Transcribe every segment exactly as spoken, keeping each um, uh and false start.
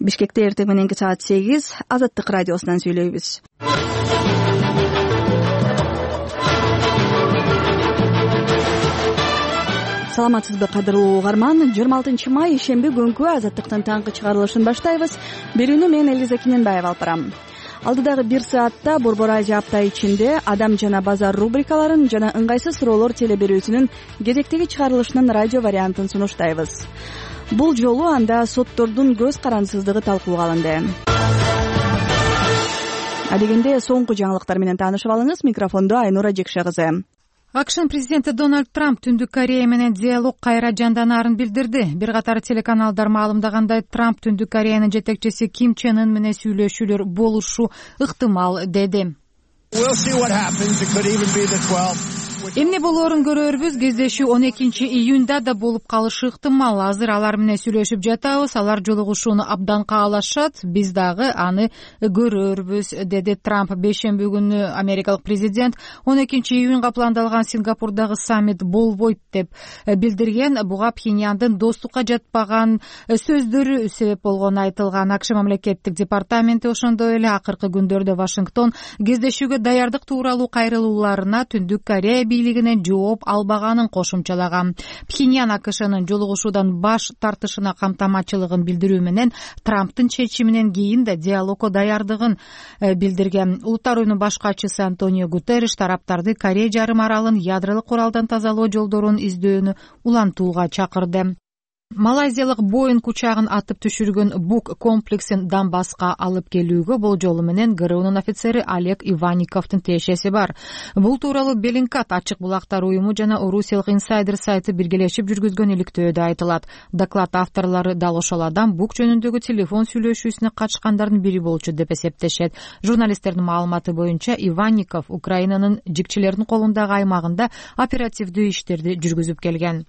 Бишкекте эртең мененки саат сегиз Азаттык радиосунан сүйлөйбүз. Саламатсызбы кадырлуу угарман, жыйырма алтынчы май ишемби күнкү Азаттыктын таңкы чыгарылышын баштайбыз. Берүүнү мен Элиза Кененбаева алып барам. Алдыдагы бир саатта Борбор Азия апта ичинде Адам жана базар рубрикаларын жана ыңгайсыз суроолор телеберүүсүнүн кезектеги чыгарылышынын радио вариантын сунуштайбыз. Бул жолу анда соттордун көз карансыздыгы талкууга алынды. Адегенде соңку жаңылыктар менен таанышып алыңыз. Микрофондо Айнура Жекше кызы. АКШнын президенти Дональд Трамп Түндүк Корея менен диалог кайра жанданарын билдирди. Бир катар телеканалдар маалымдагандай, Трамп Түндүк Кореянын жетекчиси Ким Чен Ын менен сүйлөшүүлөр болушу ыктымал деди. Эмне болоорун көрөрбүз. Кездешүү он экинчи июнда да болуп калышы ыктымал. Азыр алар менен сүйлөшүп жатабыз. Алар жолугушууну абдан каалашат. Биз дагы аны көрөрбүз, деди Трамп. Бейшемби күнү америкалык президент он экинчи июнга пландалган Сингапурдагы саммит болбойт деп билдирген. Буга Пхеньяндын достукка жатпаган сөздөрү себеп болгону айтылган. АКШ мамлекеттик департаменти ошондой эле акыркы күндөрдө Вашингтон кездешүүгө даярдык тууралуу кайрылууларына Түндүк Корея бийлигинен жооп албаганын кошумчалаган. Пхеньян АКШнын жолугушуудан баш тартышына камтамачылыгын билдирүү менен Трамптын чечиминен кийин да диалогко даярдыгын билдирген. Улуттар уюмунун баш катчысы Антонио Гутерриш тараптарды Корея жарым аралын ядролук куралдан тазалоо жолдорун издөөнү улантууга чакырды. Малайзиялык Боинг учагын атып түшүргөн Бук комплексин Донбасска алып келүүгө болжолу менен ГРУнун офицери Олег Иванниковдун тиешеси бар. Бул тууралуу Беллингкат ачык булактар уюму жана Орусиялык инсайдер сайты биргелешип жүргүзгөн иликтөөдө айтылат. Доклад авторлору дал ошол адам Бук жөнүндөгү телефон сүйлөшүүсүнө катышкандардын бири болчу деп эсептешет. Журналисттердин маалыматы боюнча Иванников Украинанын жигчилердин колундагы аймагында оперативдүү иштерди жүргүзүп келген.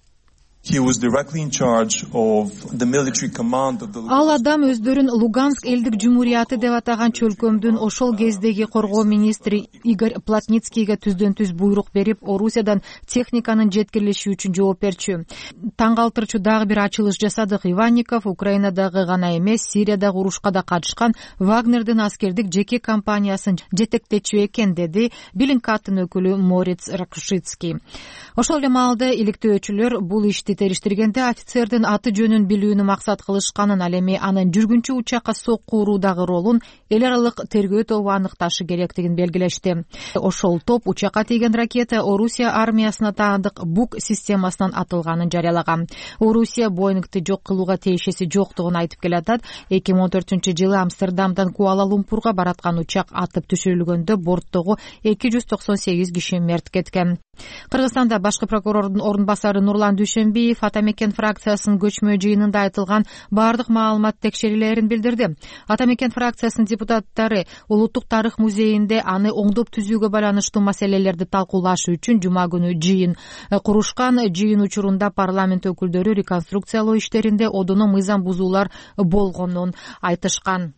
Ал адам өздөрүн Луганск элдик жумурияты деп атаган чөлкөмдүн ошол кездеги коргоо министри Игорь Плотницкийге түздөн түз буйрук берип, Орусиядан техниканын жеткирилиши үчүн жооп берчү. Таң калтырчу дагы бир ачылыш жасадык. Иванников Украинадагы гана эмес, Сириядагы урушка да катышкан Вагнердин аскердик жеке компаниясын жетектечү экен, деди Беллингкаттын өкүлү Мориц Ракушицкий. Ошол эле маалда иликтөөчүлөр бул ишти териштиргенде офицердин аты жөнүн билүүнү максат кылышканын, ал эми анын жүргүнчү учакка сокку уруудагы ролун эл аралык тергөө тобу аныкташы керектигин белгилешти. Ошол топ учакка тийген ракета Орусия армиясына таандык Бук системасынан атылганын жарыялаган. Орусия Боингти жок кылууга тиешеси жоктугун айтып келатат. эки миң он төртүнчү жылы Амстердамдан Куала-Лумпурга бараткан учак атып түшүрүлгөндө борттогу эки жүз токсон сегиз киши мерт кеткен. Кыргызстанда башкы прокурордун орун басары Нурлан Дүйшөнбиев Атамекен фракциясынын көчмө жыйынында айтылган бардык маалымат текшерилерин билдирди. Атамекен фракциясынын депутаттары Улуттук тарых музейинде аны оңдоп түзүүгө байланыштуу маселелерди талкуулаш үчүн жума күнү жыйын курушкан. Жыйын учурунда парламент өкүлдөрү реконструкциялоо иштеринде одоно мыйзам бузуулар болгонун айтышкан.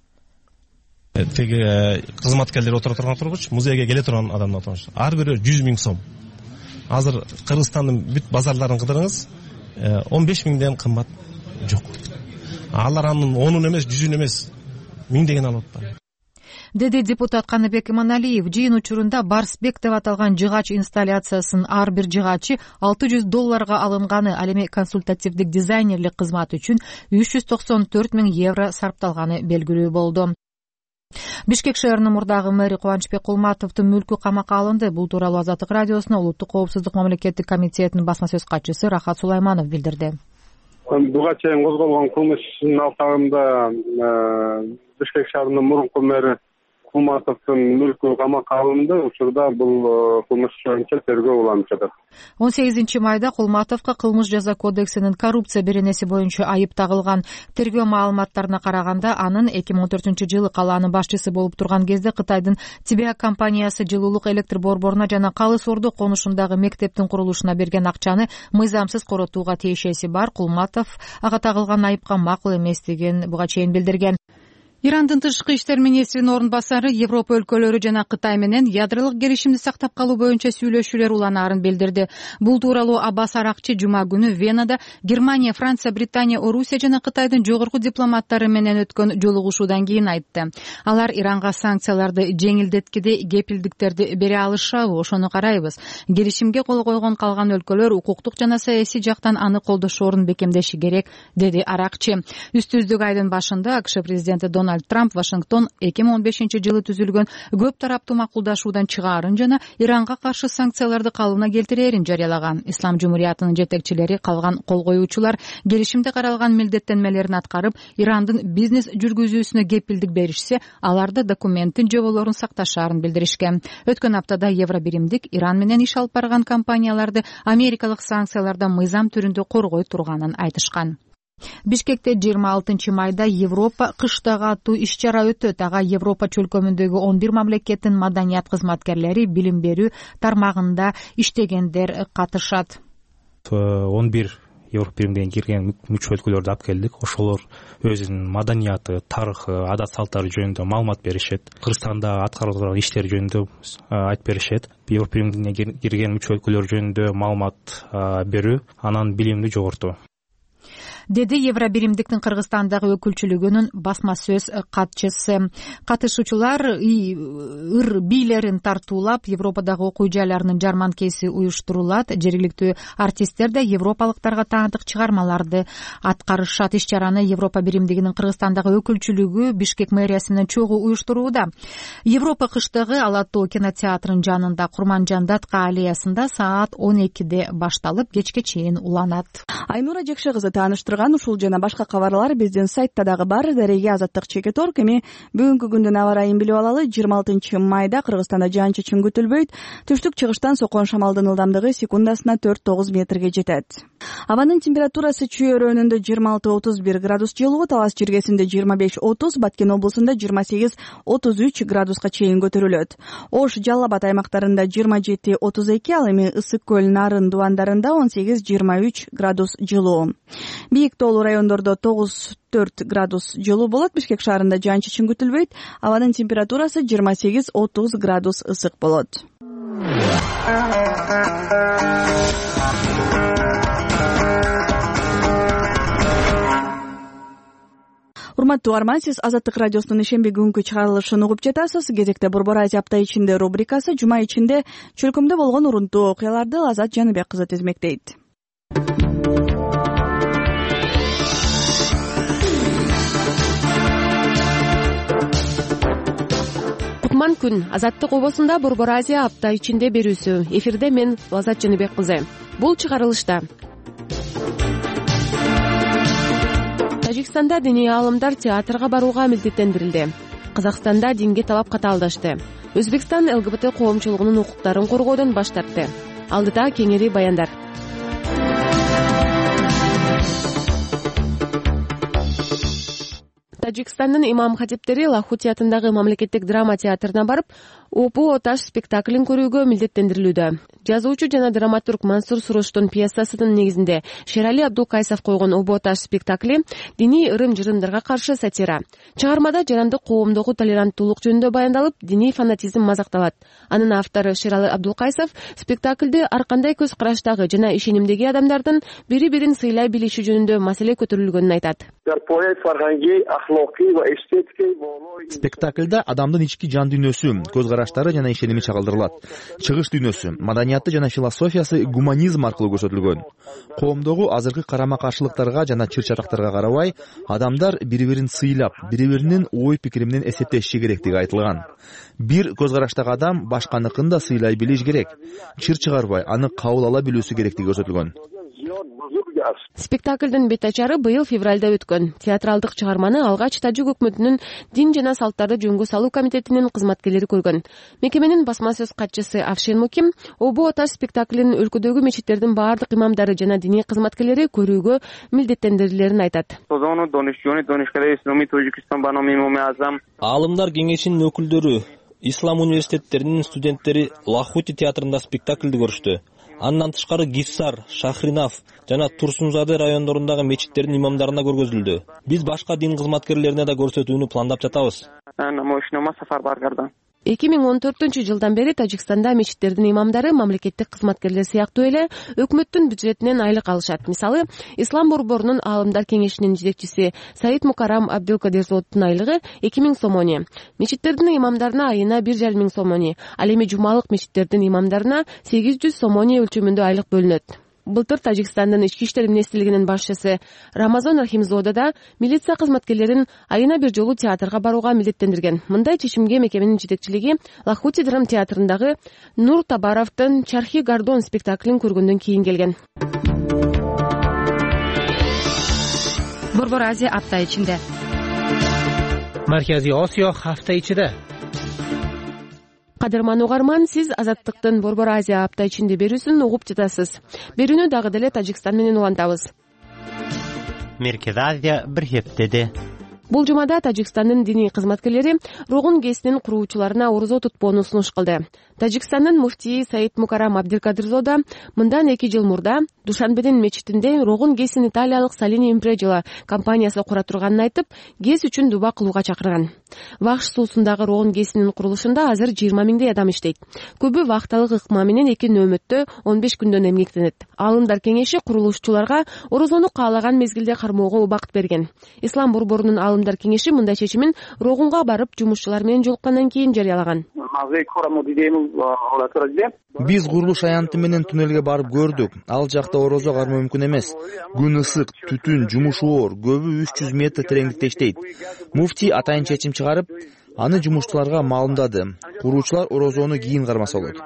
Теги кызматкерлер отура турган тургуч, музейге келе турган адамдар тургуч. Ар бирөө жүз миң сом. Азыр Кыргызстандын бүт базарларын кыдырыңыз, он беш миңден кымбат жок. Алар анын онун эмес, жүзүн эмес, миңдеген алып атат, деди депутат Каныбек Иманалиев. Жыйын учурунда Барсбек деп аталган жыгач инсталляциясын ар бир жыгачы алты жүз долларга алынганы, ал эми консультативдик дизайнерлик кызмат үчүн үч жүз токсон төрт миң евро сарпталганы белгилүү болду. Бишкек шаарынын мурдагы мэри Кубанычбек Кулматовдун мүлкү камакка алынды. Бул тууралуу Азаттык радиосуна Улуттук коопсуздук мамлекеттик комитетинин басма сөз катчысы Рахат Сулайманов билдирди. Буга чейин козголгон кылмыштын алкагында Бишкек шаарынын мурунку мэри Кулматовдун мүлкү камакка алынды. Учурда бул кылмыш боюнча тергөө уланып жатат. он сегизинчи майда Кулматовго кылмыш жаза кодексинин коррупция беренеси боюнча айып тагылган. Тергөө маалыматтарына караганда, анын эки миң он төртүнчү жылы калаанын башчысы болуп турган кезде Кытайдын Тибеак компаниясы жылуулук электр борборуна жана Калыс Ордо конушундагы мектептин курулушуна берген акчаны мыйзамсыз коротууга тиешеси бар. Кулматов ага тагылган айыпка макул эмес деген буга чейин билдирген. Ирандын тышкы иштер министринин орун басары Европа өлкөлөрү жана Кытай менен ядролук келишимди сактап калуу боюнча сүйлөшүүлөр уланаарын билдирди. Бул тууралуу Аббас Аракчы жума күнү Венада Германия, Франция, Британия, Орусия жана Кытайдын жогорку дипломаттары менен өткөн жолугушуудан кийин айтты. Алар Иранга санкцияларды жеңилдеткиде кепилдиктерди бере алышабы, ошону карайбыз. Келишимге кол койгон калган өлкөлөр укуктук жана саясий жактан аны колдошоорун бекемдеши керек, деди Аракчы. Үстүздүк айдын башында АКШ президенти Дональд Трамп Вашингтон эки миң он бешинчи жылы түзүлгөн көп тараптуу макулдашуудан чыгаарын жана Иранга каршы санкцияларды калыбына келтирээрин жарыялаган. Ислам жумуриятынын жетекчилери калган кол коюучулар келишимде каралган милдеттенмелерин аткарып, Ирандын бизнес жүргүзүүсүнө кепилдик беришсе, аларды документтин жоболорун сакташаарын билдиришкен. Өткөн аптада Евробиримдик Иран менен иш алып барган компанияларды америкалык санкциялардан мыйзам түрүндө коргой турганын айтышкан. Бишкекте жыйырма алтынчы майда Европа кыштагы аттуу иш-чара өтөт. Ага Европа чөлкөмүндөгү он бир мамлекеттин маданият кызматкерлери, билим берүү тармагында иштегендер катышат. он бир Европа биримине кирген мүчө өлкөлөрдү алып келдик. Ошолор өзүнүн маданияты, тарыхы, адат салттары жөнүндө маалымат беришет. Кыргызстанда аткарылып турган иштер жөнүндө айтып беришет. Европа биримине кирген мүчө өлкөлөр жөнүндө маалымат берүү, анан билимди жогортуу, деди Евробиримдиктин Кыргызстандагы өкүлчүлүгүнүн басма сөз катчысы. Катышуучулар ыр бийлерин тартуулап, Европадагы окуу жайларынын жарманкеси уюштурулат. Жергиликтүү артисттер да европалыктарга таандык чыгармаларды аткарышат. Иш-чараны Европа биримдигинин Кыргызстандагы өкүлчүлүгү Бишкек мэриясы менен чогуу уюштурууда. Европа кыштыгы Ала Тоо кинотеатрынын жанында Курманжандатка аллеясында саат он экиде башталып, кечке чейин уланат. Айнура Жекше кызы тааныштырган ушул жана башка кабарлар биздин сайтта дагы бар. Дареге Азаттык Чекет орг. Эми бүгүнкү күндүн аба ырайын билип алалы. жыйырма алтынчы майда Кыргызстанда жаан-чачын күтүлбөйт. Түштүк-чыгыштан соккон шамалдын ылдамдыгы секундасына төрт тогуз метрге жетет. Абанын температурасы Чүй өрөөнүндө жыйырма алты отуз бир градус жылуу, Талас жиргесинде жыйырма беш отуз, Баткен облусунда жыйырма сегиз отуз үч градуска чейин көтөрүлөт. Ош, Жалал Абад аймактарында жыйырма жети отуз эки, ал эми Ысык көл, Нарын, Дубандарында он сегиз жыйырма үч градус жылуу. Бийик тоолуу райондордо тогуз төрт градус жылуу болот. Бишкек шаарында жаан-чачын күтүлбөйт. Абанын температурасы жыйырма сегиз отуз градус ысык болот. Урматтуу угарман, сиз Азаттык радиосунун ишемби күнгү чыгарылышын угуп жатасыз. Кезекте Борбор Азия апта ичинде рубрикасы. Жума ичинде чөлкөмдө болгон урунтуу окуяларды Азат Жаныбек кызы тизмектейт. Кутман күн. Азаттык обосунда Борбор Азия апта ичинде берүүсү. Эфирде мен Азат Жаныбек кызы. Бул чыгарылышта Тажикстанда диний аалымдар театрга барууга милдеттендирилди. Казакстанда динге талап катаалдашты. Өзбекстан ЛГБТ коомчулугунун укуктарын коргоодон баш тартты. Алдыда кеңири баяндар. Тажикстандын имам хатиптери Лахутиятындагы мамлекеттик драма театрына барып, Опу Оташ спектаклин көрүүгө милдеттендирилүүдө. Жазуучу жана драматург Мансур Суруштун пьесасынын негизинде Шерали Абдулкайсов койгон Опу Оташ спектакли диний ырым-жырымдарга каршы сатира. Чыгармада жарандык коомдогу толеранттуулук жөнүндө баяндалып, диний фанатизм мазакталат. Анын автору Шерали Абдулкайсов спектакльде ар кандай көз караштагы жана ишенимдеги адамдардын бири-бирин сыйлай билиши жөнүндө маселе көтөрүлгөнүн айтат. Спектакльда адамдын ички жан дүйнөсү, көз караштары жана ишеними чагылдырылат. Чыгыш дүйнөсү, маданияты жана философиясы гуманизм аркылуу көрсөтүлгөн. Коомдогу азыркы карама-каршылыктарга жана чыр-чатактарга карабай, адамдар бири-бирин сыйлап, бири-биринин ой-пикири менен эсептешиши керектиги айтылган. Бир көз караштагы адам башканыкын да сыйлай билиш керек. Чыр чыгарбай, аны кабыл ала билүүсү керектиги көрсөтүлгөн. Спектаклдын бет ачары быйыл февралда өткөн. Театралдык чыгарманы алгач Тажик өкмөтүнүн дин жана салттарды жөнгө салуу комитетинин кызматкерлери көргөн. Мекеменин басма сөз катчысы Афшин Муким Опу Оташ спектаклин өлкөдөгү мечиттердин баардык имамдары жана диний кызматкерлери көрүүгө милдеттендирилерин айтат. Аалымдар кеңешинин өкүлдөрү, ислам университеттеринин студенттери Лахути театрында спектаклди көрүштү. Андан тышкары Гиссар, Шахринав жана Турсунзаде райондорундагы мечиттердин имамдарына көргөзүлдү. Биз башка дин кызматкерлерине да көрсөтүүнү пландап жатабыз. эки миң он төртүнчү жылдан бери Тажикстанда мечиттердин имамдары мамлекеттик кызматкерлер сыяктуу эле өкмөттүн бюджетинен айлык алышат. Мисалы, Ислам борборунун аалымдар кеңешинин жетекчиси Саид Мукарам Абдулкадирзоддун айлыгы эки миң сомони, мечиттердин имамдарына айына бир жарым миң сомони, ал эми жумалык мечиттердин имамдарына сегиз жүз сомони өлчөмүндө айлык бөлүнөт. Былтыр Тажикстандын ички иштер министрлигинин башчысы Рамазан Рахимзода да милиция кызматкерлерин айына бир жолу театрга барууга милдеттендирген. Мындай чечимге мекеменин жетекчилиги Лахути драм театрындагы Нур Табаровдун Чархи Гордон спектаклин көргөндөн кийин келген. Борбор Азия апта ичинде. Марказий Осиё hafta ichida. Кадырман угарман, сиз Азаттыктын Борбор Азия апта ичинде берүүсүн угуп жатасыз. Берүүнү дагы деле Тажикстан менен улантабыз. Меркез Азия бир хептеде. Бул жумада Тажикстандын диний кызматкерлери Рогун ГЭСинин куруучуларына орозо тутпоону сунуш кылды. Тажикстандын муфтии Саид Мукарам Абдулкадирзода мындан эки жыл мурда Душанбедин мечитинде Рогун ГЭСин италиялык Салини Импреджила компаниясы кура турганын айтып, ГЭС үчүн дуба кылууга чакырган. Вахш суусундагы Рогун ГЭСинин курулушунда азыр жыйырма миңдей адам иштейт. Көбү вакталык ыкма менен эки нөөмөттө он беш күндөн эмгектенет. Аалымдар кеңеши курулушчуларга орозону каалаган мезгилде кармоого убакыт берген. Ислам борборунун Аалымдар кеңеши мындай чечимин Рогунга барып жумушчулар менен жолуккандан кийин жарыялаган. Биз курулуш аянты менен туннелге барып көрдүк. Ал жакта орозо кармоо мүмкүн эмес. Күн ысык, түтүн, жумуш оор, көбү үч жүз метр тереңдикте иштейт. Муфтий атайын чечим чыгарып, аны жумушчуларга маалымдады. Куруучулар орозону кийин кармаса болот.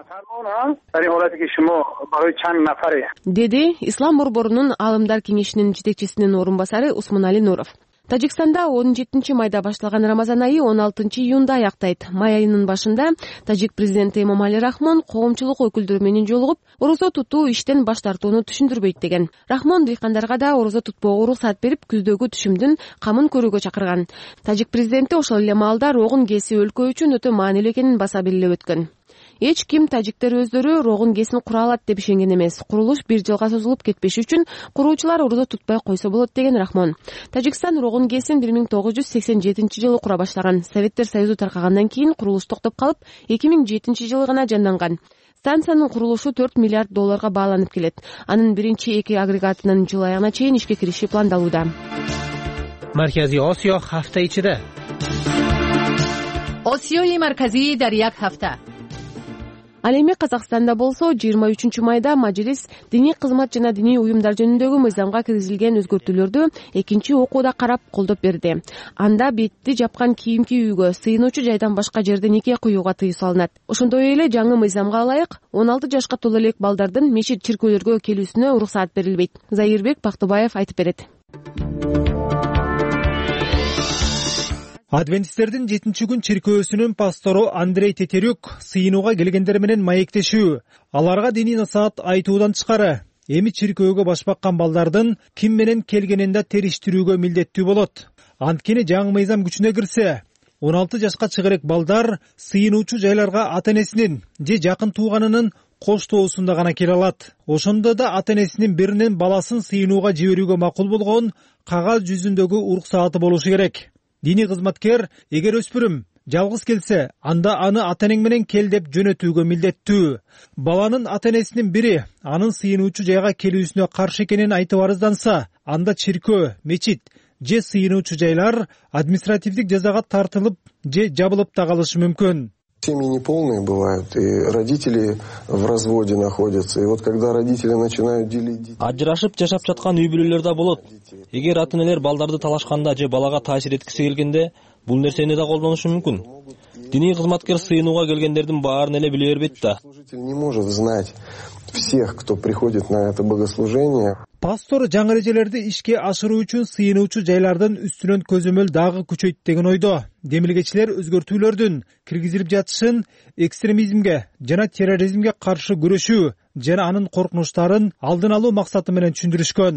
Деди Ислам борборунун Аалымдар кеңешинин жетекчисинин орун басары Усманали Нуров. Тажикстанда он жетинчи майда башталган Рамазан айы он алтынчы июнда аяктайт. Май айынын башында Тажик президенти Эмомали Рахмон коомчулук өкүлдөрү менен жолугуп, орозо тутуу иштен баш тартууну түшүндүрбөйт деген. Рахмон дыйкандарга да орозо тутпоого уруксат берип, күздөгү түшүмдүн камын көрүүгө чакырган. Тажик президенти ошол эле маалда Рогун ГЭСи өлкө үчүн өтө маанилүү экенин баса белгилеп өткөн. Эч ким тажиктер өздөрү Рогун ГЭСин кура алат деп ишенген эмес. Курулуш бир жылга созулуп кетпеш үчүн куруучулар орозо тутпай койсо болот деген Рахмон. Тажикстан Рогун ГЭСин бир миң тогуз жүз сексен жетинчи жылы кура баштаган. Советтер Союзу таркагандан кийин курулуш токтоп калып, эки миң жетинчи жылы гана жанданган. Станциянын курулушу төрт миллиард долларга бааланып келет. Анын биринчи эки агрегатынын жыл аягына чейин ишке кириши пландалууда. Марказий Осиё hafta ichida. Осиёи марказии дар як ҳафта. Ал эми Казакстанда болсо жыйырма үчүнчү майда Мажилис диний кызмат жана диний уюмдар жөнүндөгү мыйзамга киргизилген өзгөртүүлөрдү экинчи окууда карап колдоп берди. Анда бетти жапкан кийимки үйгө, сыйынуучу жайдан башка жерде нике куюуга тыюу салынат. Ошондой эле жаңы мыйзамга ылайык он алты жашка толо элек балдардын мечит чиркөөлөргө келүүсүнө уруксаат берилбейт. Заирбек Бактыбаев айтып берет. Адвентисттердин жетинчи күн чиркөөсүнүн пастору Андрей Тетерюк сыйынууга келгендер менен маектешүү, аларга диний насаат айтуудан тышкары эми чиркөөгө баш баккан балдардын ким менен келгенин да териштирүүгө милдеттүү болот. Анткени жаңы мыйзам күчүнө кирсе, он алты жашка чыгарек балдар сыйынуучу жайларга ата-энесинин же жакын тууганынын коштоосунда гана кире алат. Ошондо да ата-энесинин биринен баласын сыйынууга жиберүүгө макул болгон кагаз жүзүндөгү уруксааты болушу керек. Диний кызматкер эгер өспүрүм жалгыз келсе, анда аны ата-энең менен кел деп жөнөтүүгө милдеттүү. Баланын ата-энесинин бири анын сыйынуучу жайга келүүсүнө каршы экенин айтып арызданса, анда чиркөө, мечит же сыйынуучу жайлар административдик жазага тартылып же жабылып да калышы мүмкүн. Семьи неполные бывают, и родители в разводе находятся. И вот когда родители начинают делить детей... Ажырашып жашап жаткан үй бүлөлөр да болот. Эгер ата-энелер балдарды талашканда же балага таасир эткиси келгенде, бул нерсени да колдонушу мүмкүн. Диний кызматкер сыйынууга келгендердин баарын эле биле бербейт да. Служитель не может знать всех, кто приходит на это богослужение. Пастор жаңы эрежелерди ишке ашыруу үчүн сыйынуучу жайлардын үстүнөн көзөмөл дагы күчөйт деген ойдо. Демилгечилер өзгөртүүлөрдүн киргизилип жатышын экстремизмге жана терроризмге каршы күрөшүү жана анын коркунучтарын алдын алуу максаты менен түшүндүрүшкөн.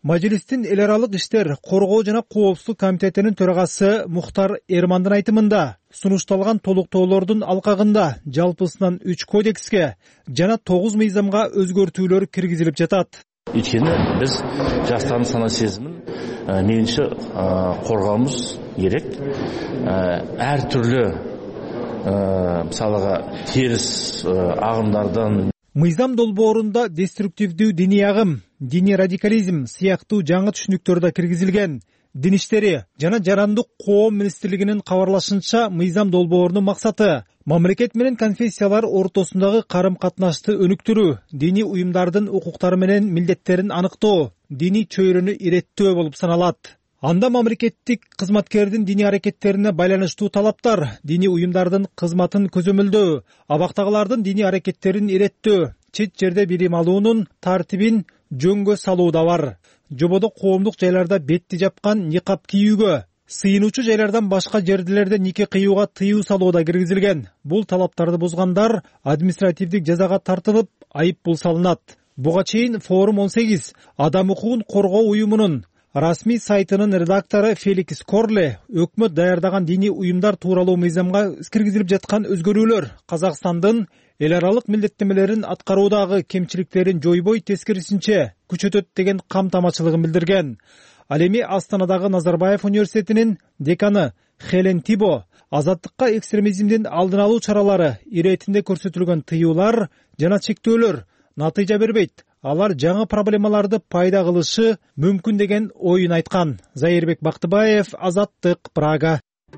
Мажлистин эл аралык иштер, коргоо жана коопсуздук комитетинин төрагасы Мухтар Эрмандын айтымында сунушталган толуктоолордун алкагында жалпысынан үч кодекске жана тогуз мыйзамга өзгөртүүлөр киргизилип жатат. Ичини биз жаштардын сана сезимин мейлинче коргообуз керек. Ар түрлүү мисалга терс агымдардан мыйзам долбоорунда деструктивдүү диний агым, диний радикализм сыяктуу жаңы түшүнүктөр да киргизилген. Дин иштери жана жарандык коом министрлигинин кабарлашынча, мыйзам долбоорунун максаты мамлекет менен конфессиялар ортосундагы карым-катнашты өнүктүрүү, диний уюмдардын укуктары менен милдеттерин аныктоо, диний чөйрөнү иреттөө болуп саналат. Анда мамлекеттик кызматкердин диний аракеттерине байланыштуу талаптар, диний уюмдардын кызматын көзөмөлдөө, абактагылардын диний аракеттерин иреттөө, чет жерде билим алуунун тартибин жөнгө салуу да бар. Жободо коомдук жайларда бетти жапкан никап кийүүгө, сыйынуучу жайлардан башка жердилерде нике кыюуга тыюу салуу да киргизилген. Бул талаптарды бузгандар административдик жазага тартылып, айып пул салынат. Буга чейин Форум он сегиз адам укугун коргоо уюмунун расмий сайтынын редактору Феликс Корле өкмөт даярдаган диний уюмдар тууралуу мыйзамга киргизилип жаткан өзгөрүүлөр Казакстандын эл аралык милдеттенмелерин аткаруудагы кемчиликтерин жойбой, тескерисинче күчөтөт деген камтамачылыгын билдирген. Ал эми Астанадагы Назарбаев университетинин деканы Хелен Тибо азаттыкка экстремизмдин алдын алуу чаралары иретинде көрсөтүлгөн тыюулар жана чектөөлөр натыйжа бербейт, алар жаңы проблемаларды пайда кылышы мүмкүн деген оюн айткан. Зайырбек Бактыбаев, Азаттык, Прага.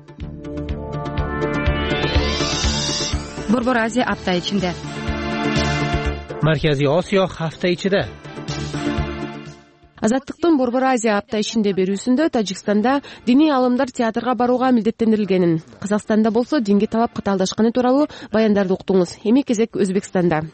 Борбор Азия апта ичинде. Марказий Осиё hafta ичиде. Азаттыктын Борбор Азия апта ичинде берүүсүндө Тажикстанда диний алымдар театрга барууга милдеттендирилгенин, Казакстанда болсо динге талап катаалдашканы тууралуу баяндарды уктуңуз. Эми кезек Өзбекстанда.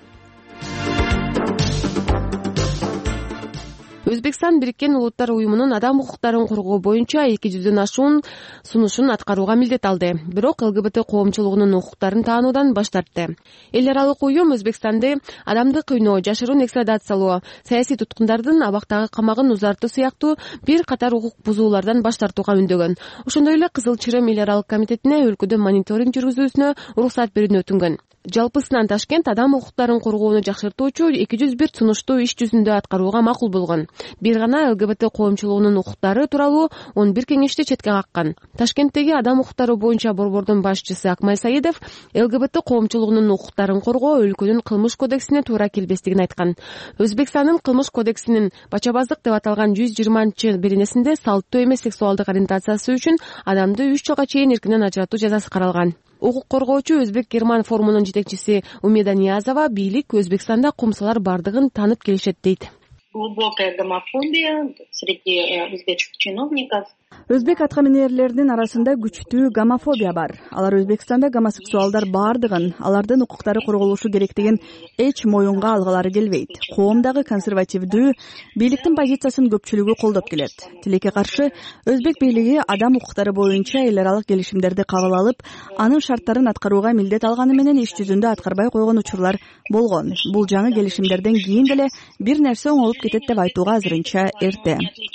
Өзбекстан Бириккен Улуттар уюмунун адам укуктарын коргоо боюнча эки жүздөн ашуун сунушун аткарууга милдет алды. Бирок ЛГБТ коомчулугунун укуктарын таануудан баш тартты. Эл аралык уюм Өзбекстанды адамды кыйноо, жашыруун экстрадациялоо, саясий туткундардын абактагы камагын узартуу сыяктуу бир катар укук бузуулардан баш тартууга үндөгөн. Ошондой эле Кызыл Чырым эл аралык комитетине өлкөдө мониторинг жүргүзүүсүнө уруксат берүүнү өтүнгөн. Жалпысынан Ташкент адам укуктарын коргоону жакшыртуучу эки жүз бир сунушту иш жүзүндө аткарууга макул болгон. Бир гана ЛГБТ коомчулугунун укуктары тууралуу он бир кеңешти четке каккан. Ташкенттеги адам укуктары боюнча борбордун башчысы Акмай Саидов ЛГБТ коомчулугунун укуктарын коргоо өлкөнүн кылмыш кодексине туура келбестигин айткан. Өзбекстандын кылмыш кодексинин бачабаздык деп аталган жүз жыйырманчы беренесинде салттуу эмес сексуалдык ориентациясы үчүн адамды үч жылга чейин эркинен ажыратуу жазасы каралган. Укук коргоочу Өзбек-Герман форумунун жетекчиси Умеда Ниязова бийлик Өзбекстанда кумсалар бардыгын танып келишет дейт. Глубокая гомофобия среди узбекских чиновников. Өзбек аткаминерлеринин арасында күчтүү гомофобия бар. Алар Өзбекстанда гомосексуалдар бардыгын, алардын укуктары корголушу керектигин эч моюнга алгалары келбейт. Коомдагы консервативдүү бийликтин позициясын көпчүлүгү колдоп келет. Тилекке каршы Өзбек бийлиги адам укуктары боюнча эл аралык келишимдерди кабыл алып, анын шарттарын аткарууга милдет алганы менен иш жүзүндө аткарбай койгон учурлар болгон. Бул жаңы келишимдерден кийин деле бир нерсе оңолуп кетет деп айтууга азырынча эрте.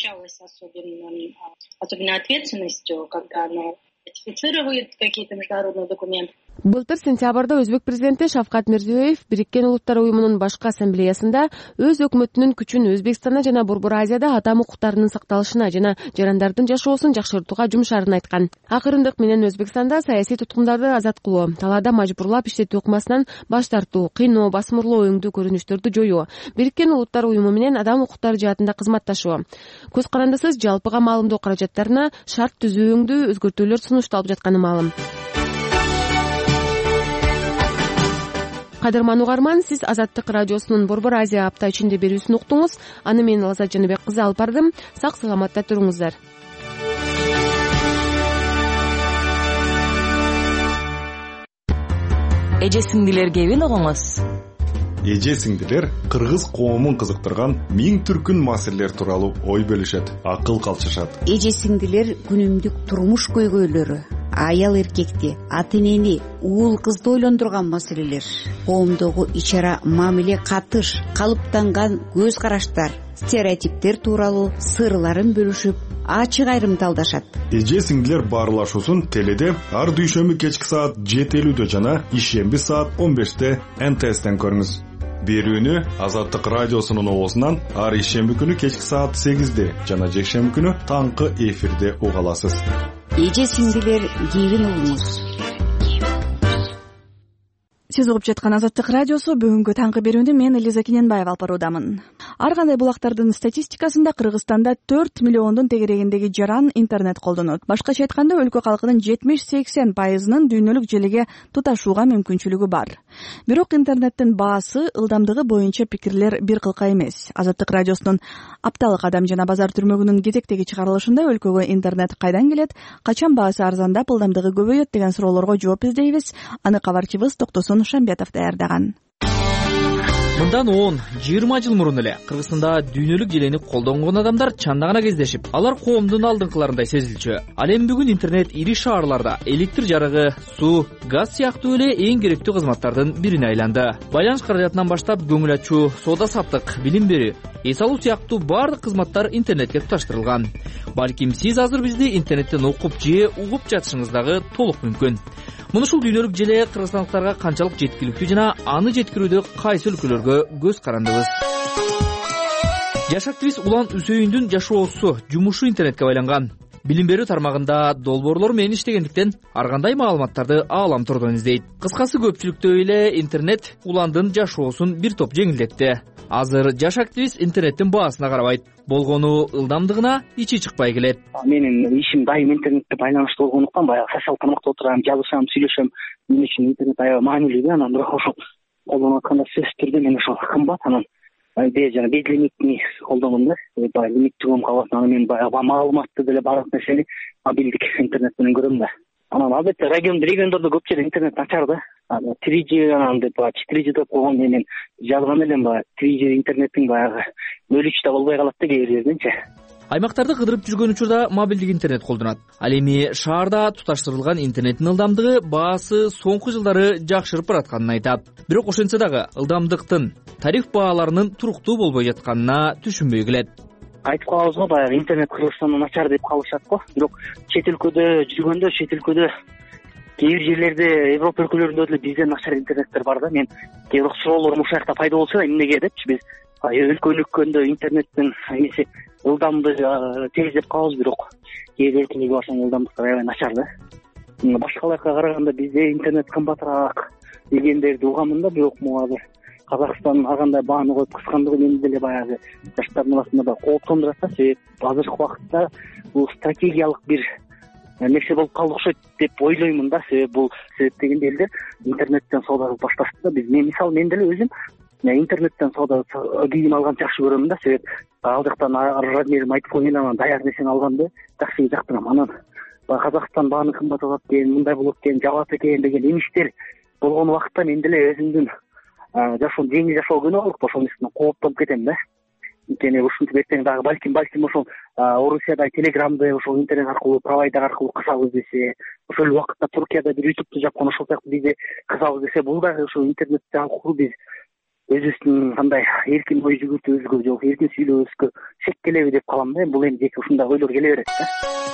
Особенно ответственностью, когда она ратифицирует какие-то международные документы. Былтыр сентябрда Өзбек президенти Шавкат Мирзиёев Бириккен Улуттар уюмунун башкы ассамблеясында өз өкмөтүнүн күчүн Өзбекстанда жана Борбор Азияда адам укуктарынын сакталышына жана жарандардын жашоосун жакшыртууга жумшаарын айткан. Акырындык менен Өзбекстанда саясий туткундарды азат кылуу, талаада мажбурлап иштетүү ыкмасынан баш тартуу, кыйноо, басмырлоо өңдүү көрүнүштөрдү жоюу, Бириккен Улуттар уюму менен адам укуктары жаатында кызматташуу, көз карандысыз жалпыга маалымдоо каражаттарына шарт түзүү өңдүү өзгөртүүлөр сунушталып жатканы маалым. Кадырман угарман, сиз Азаттык радиосунун Борбор Азия апта ичинде берүүсүн уктуңуз. Аны мен Лазат Жаныбек кызы алып бардым. Сак саламатта туруңуздар. Эже сиңдилер кебин угуңуз. Эже сиңдилер кыргыз коомун кызыктырган миң түркүн маселелер тууралуу ой бөлүшөт, акыл калчышат. Эже сиңдилер күнүмдүк турмуш көйгөйлөрү, аял эркекти, ата энени, уул кызды ойлондурган маселелер, коомдогу ич ара мамиле, катыш, калыптанган көз караштар, стереотиптер тууралуу сырларын бөлүшүп, ачык айрымдалдашат. Эже сиңдилер баарлашуусун теледе ар дүйшөмбү кечки саат жети элүүдө жана ишемби саат он беште эн тэ эстен көрүңүз. Берүүнү Азаттык радиосунун оозунан ар ишемби күнү кечки саат сегизде жана жекшемби күнү таңкы эфирде уга аласыз. Эже сиңдилер кийин угуңуз. Сиз угуп жаткан Азаттык радиосу бүгүнкү таңкы берүүнү мен Элиза Кененбаева алып баруудамын. Ар кандай булактардын статистикасында Кыргызстанда төрт миллиондун тегерегиндеги жаран интернет колдонот. Башкача айтканда, өлкө калкынын жетимиш-сексен пайызынын дүйнөлүк желеге туташууга мүмкүнчүлүгү бар. Бирок интернеттин баасы, ылдамдыгы боюнча пикирлер бир кылка эмес. Азаттык радиосунун апталык адам жана базар түрмөгүнүн кезектеги чыгарылышында өлкөгө интернет кайдан келет, качан баасы арзандап, ылдамдыгы көбөйөт деген суроолорго жооп издейбиз. Аны кабарчыбыз Токтосун Шамбетов даярдаган. Мындан он жыйырма жыл мурун эле Кыргызстанда дүйнөлүк желени колдонгон адамдар чанда гана кездешип, алар коомдун алдыңкыларындай сезилчү. Ал эми бүгүн интернет ири шаарларда электр жарыгы, суу, газ сыяктуу эле эң керектүү кызматтардын бирине айланды. Байланыш каражатынан баштап көңүл ачуу, соода саттык, билим берүү, эс алуу сыяктуу баардык кызматтар интернетке туташтырылган. Балким сиз азыр бизди интернеттен окуп же угуп жатышыңыз дагы толук мүмкүн. Муну ушул дүйнөлүк желе кыргызстандыктарга канчалык жеткиликтүү жана аны жеткирүүдө кайсы өлкөлөргө көз карандыбыз. Жаш активист Улан Үсөйүндүн жашоосу, жумушу интернетке байланган. Билим берүү тармагында долбоорлор менен иштегендиктен ар кандай маалыматтарды аалам турдон издейт. Кыскасы, көпчүлүктүү эле интернет Уландын жашоосун бир топ жеңилдетти. Азыр жаш активист интернеттин баасына карабайт, болгону ылдамдыгына ичи чыкпай келет. Менин ишим дайым интернетте байланыштуу болгондуктан баягы социалдык тармакта отурам, жазышам, сүйлөшөм. Мен үчүн интернет аябай маанилүү да, анан бирок ошол колдонуп атканда сөзсүз түрдө мен ошол кымбат, анан бе жана безлимитни колдонгом да. Баягы лимиттүү калат, анан мен баягы маалыматты деле баардык нерсени мобилдик интернет менен көрөм да. Анан албетте регион региондордо көп жерде интернет начар да. три джи анан деп баягы четыре джи деп койгон, мен жазган элем баягы три джи интернеттин баягы бөлүчү да болбой калат да кээ бир жерденчи. Аймактарды кыдырып жүргөн учурда мобилдик интернет колдонот. Ал эми шаарда туташтырылган интернеттин ылдамдыгы, баасы соңку жылдары жакшырып баратканын айтат. Бирок ошентсе дагы ылдамдыктын тариф бааларынын туруктуу болбой жатканына түшүнбөй келет. Айтып калабыз го, баягы интернет Кыргызстанда начар деп калышат го. Бирок чет өлкөдө жүргөндө, чет өлкөдө кээ бир жерлерде, Европа өлкөлөрүндө деле бизден начар интернеттер бар да. Мен кээ бир суроолорум ушул жакта пайда болсо да, эмнеге депчи, биз өлкө-өлкөндө интернеттин эмеси ылдамдыгы тез деп калабыз, бирок кээ бир өлкөлөргө барсаң ылдамдыктар аябай начар да. Башкаларга караганда бизде интернет кымбатыраак дегендерди угамын да, бирок могу азыр Казакстан ар кандай бааны коюп кыскандыгы мени деле баягы жаштардын арасында да кооптондурат да. Себеп азыркы убакытта бул стратегиялык бир нерсе болуп калды окшойт деп ойлоймун да. Себеп бул себеп дегенде элдер интернеттен соода кылып башташты да. Биз мен мисалы мен деле өзүм интернеттен соода кийим алганды жакшы көрөм да. Себеп ал жактан размерим айтып коеюн, анан даяр нерсени алганды жакшы жактырам. Анан Казакстан бааны кымбаталат экен, мындай болот экен, жабат экен деген эмиштер болгон убакытта мен деле өзүмдүн жашоо жеңил жашоо күнөө болуп ошол нерседен кооптонуп кетем да. Анткени ушинтип эртең дагы балким балким ошол Орусияда телеграмды ошол интернет аркылуу, провайдер аркылуу кысабыз десе, ошол убакытта Туркияда бир ютубту жапкан, ошол сыяктуу бизде кысабыз десе, бул дагы ошол интернет аркылуу биз өзүбүздүн кандай эркин ой жүгүртүүбүзгө, жок эркин сүйлөбүзгө шек келеби деп калам да. Бул эми жеке ушундай ойлор келе берет да.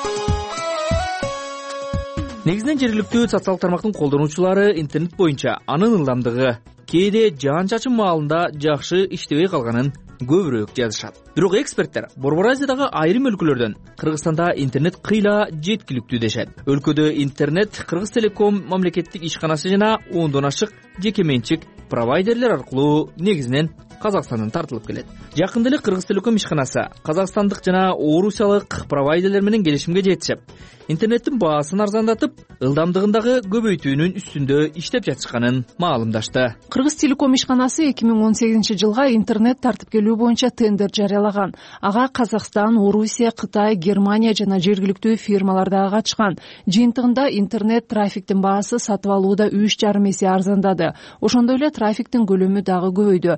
Негизинен жергиликтүү социалдык тармактын колдонуучулары интернет боюнча анын ылдамдыгы кээде жаан-чачын маалында жакшы иштебей калганын көбүрөөк жазышат. Бирок эксперттер Борбор Азиядагы айрым өлкөлөрдөн Кыргызстанда интернет кыйла жеткиликтүү дешет. Өлкөдө интернет Кыргыз Телеком мамлекеттик ишканасы жана ондон ашык жеке менчик провайдерлер аркылуу негизинен Казакстандан тартылып келет. Жакында эле Кыргыз Телеком ишканасы казакстандык жана орусиялык провайдерлер менен келишимге жетишип, интернеттин баасын арзандатып, ылдамдыгындагы көбөйтүүнүн үстүндө иштеп жатышканын маалымдашты. Кыргыз Телеком ишканасы эки миң он сегизинчи жылга интернет тартипкелүү боюнча тендер жарыялаган. Ага Казакстан, Орусия, Кытай, Германия жана жергиликтүү фирмалар дагы катышкан. Жыйынтыгында интернет трафиктин баасы сатып алууда үч жарым эсе арзандады. Ошондой эле трафиктин көлөмү дагы көбөйдү.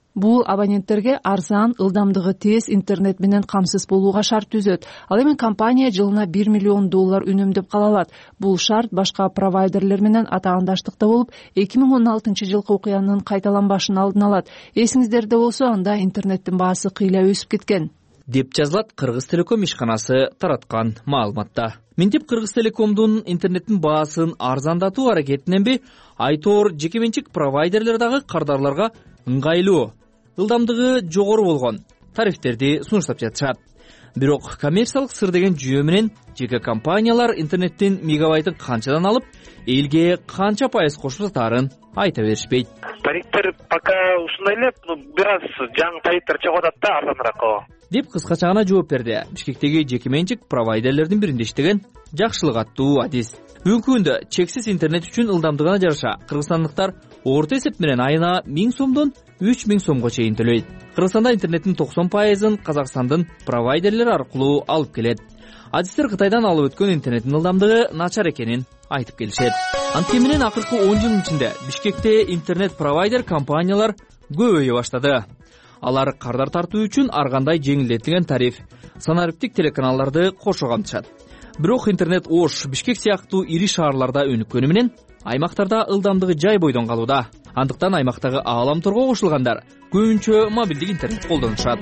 Бул абоненттерге арзан, ылдамдыгы тез интернет менен камсыз болууга шарт түзөт. Ал эми компания жылына бир миллион доллар үнөмдөп кала алат. Бул шарт башка провайдерлер менен атаандаштыкта болуп, эки миң он алтынчы жылкы окуянын кайталанбашын алдын алат. Эсиңиздерде болсо, анда интернеттин баасы кыйла өсүп кеткен, деп жазылат Кыргыз Телеком ишканасы тараткан маалыматта. Мынтип Кыргыз Телекомдун интернеттин баасын арзандатуу аракетиненби, айтор жекеменчик провайдерлер дагы кардарларга ыңгайлуу, ылдамдыгы жогору болгон тарифтерди сунуштап жатышат. Бирок коммерциялык сыр деген жүйө менен жеке компаниялар интернеттин мегабайтын канчадан алып, элге канча пайыз кошуп сатаарын айта беришпейт. Тарифтер пока ушундай эле, бир аз жаңы тарифтер чыгып атат да, арзаныраак деп кыскача гана жооп берди Бишкектеги жекеменчик провайдерлердин биринде иштеген Жакшылык аттуу Адис. Бүгүнкү күндө чексиз интернет үчүн ылдамдыгына жараша кыргызстандыктар орто эсеп менен айына миң сомдон үч миң сомго чейин төлөйт. Кыргызстанда интернеттин токсон пайызын Казакстандын провайдерлери аркылуу алып келет. Адистер Кытайдан алып өткөн интернеттин ылдамдыгы начар экенин айтып келишет. Анткени менен акыркы он жылдын ичинде Бишкекте интернет провайдер компаниялар көбөйө баштады. Алар кардар тартуу үчүн ар кандай жеңилдетилген тариф, санариптик телеканалдарды кошо камтышат. Бирок интернет Ош, Бишкек сыяктуу ири шаарларда өнүккөнү менен аймактарда ылдамдыгы жай бойдон калууда. Андыктан аймактагы ааламторго кошулгандар көбүнчө мобилдик интернет колдонушат.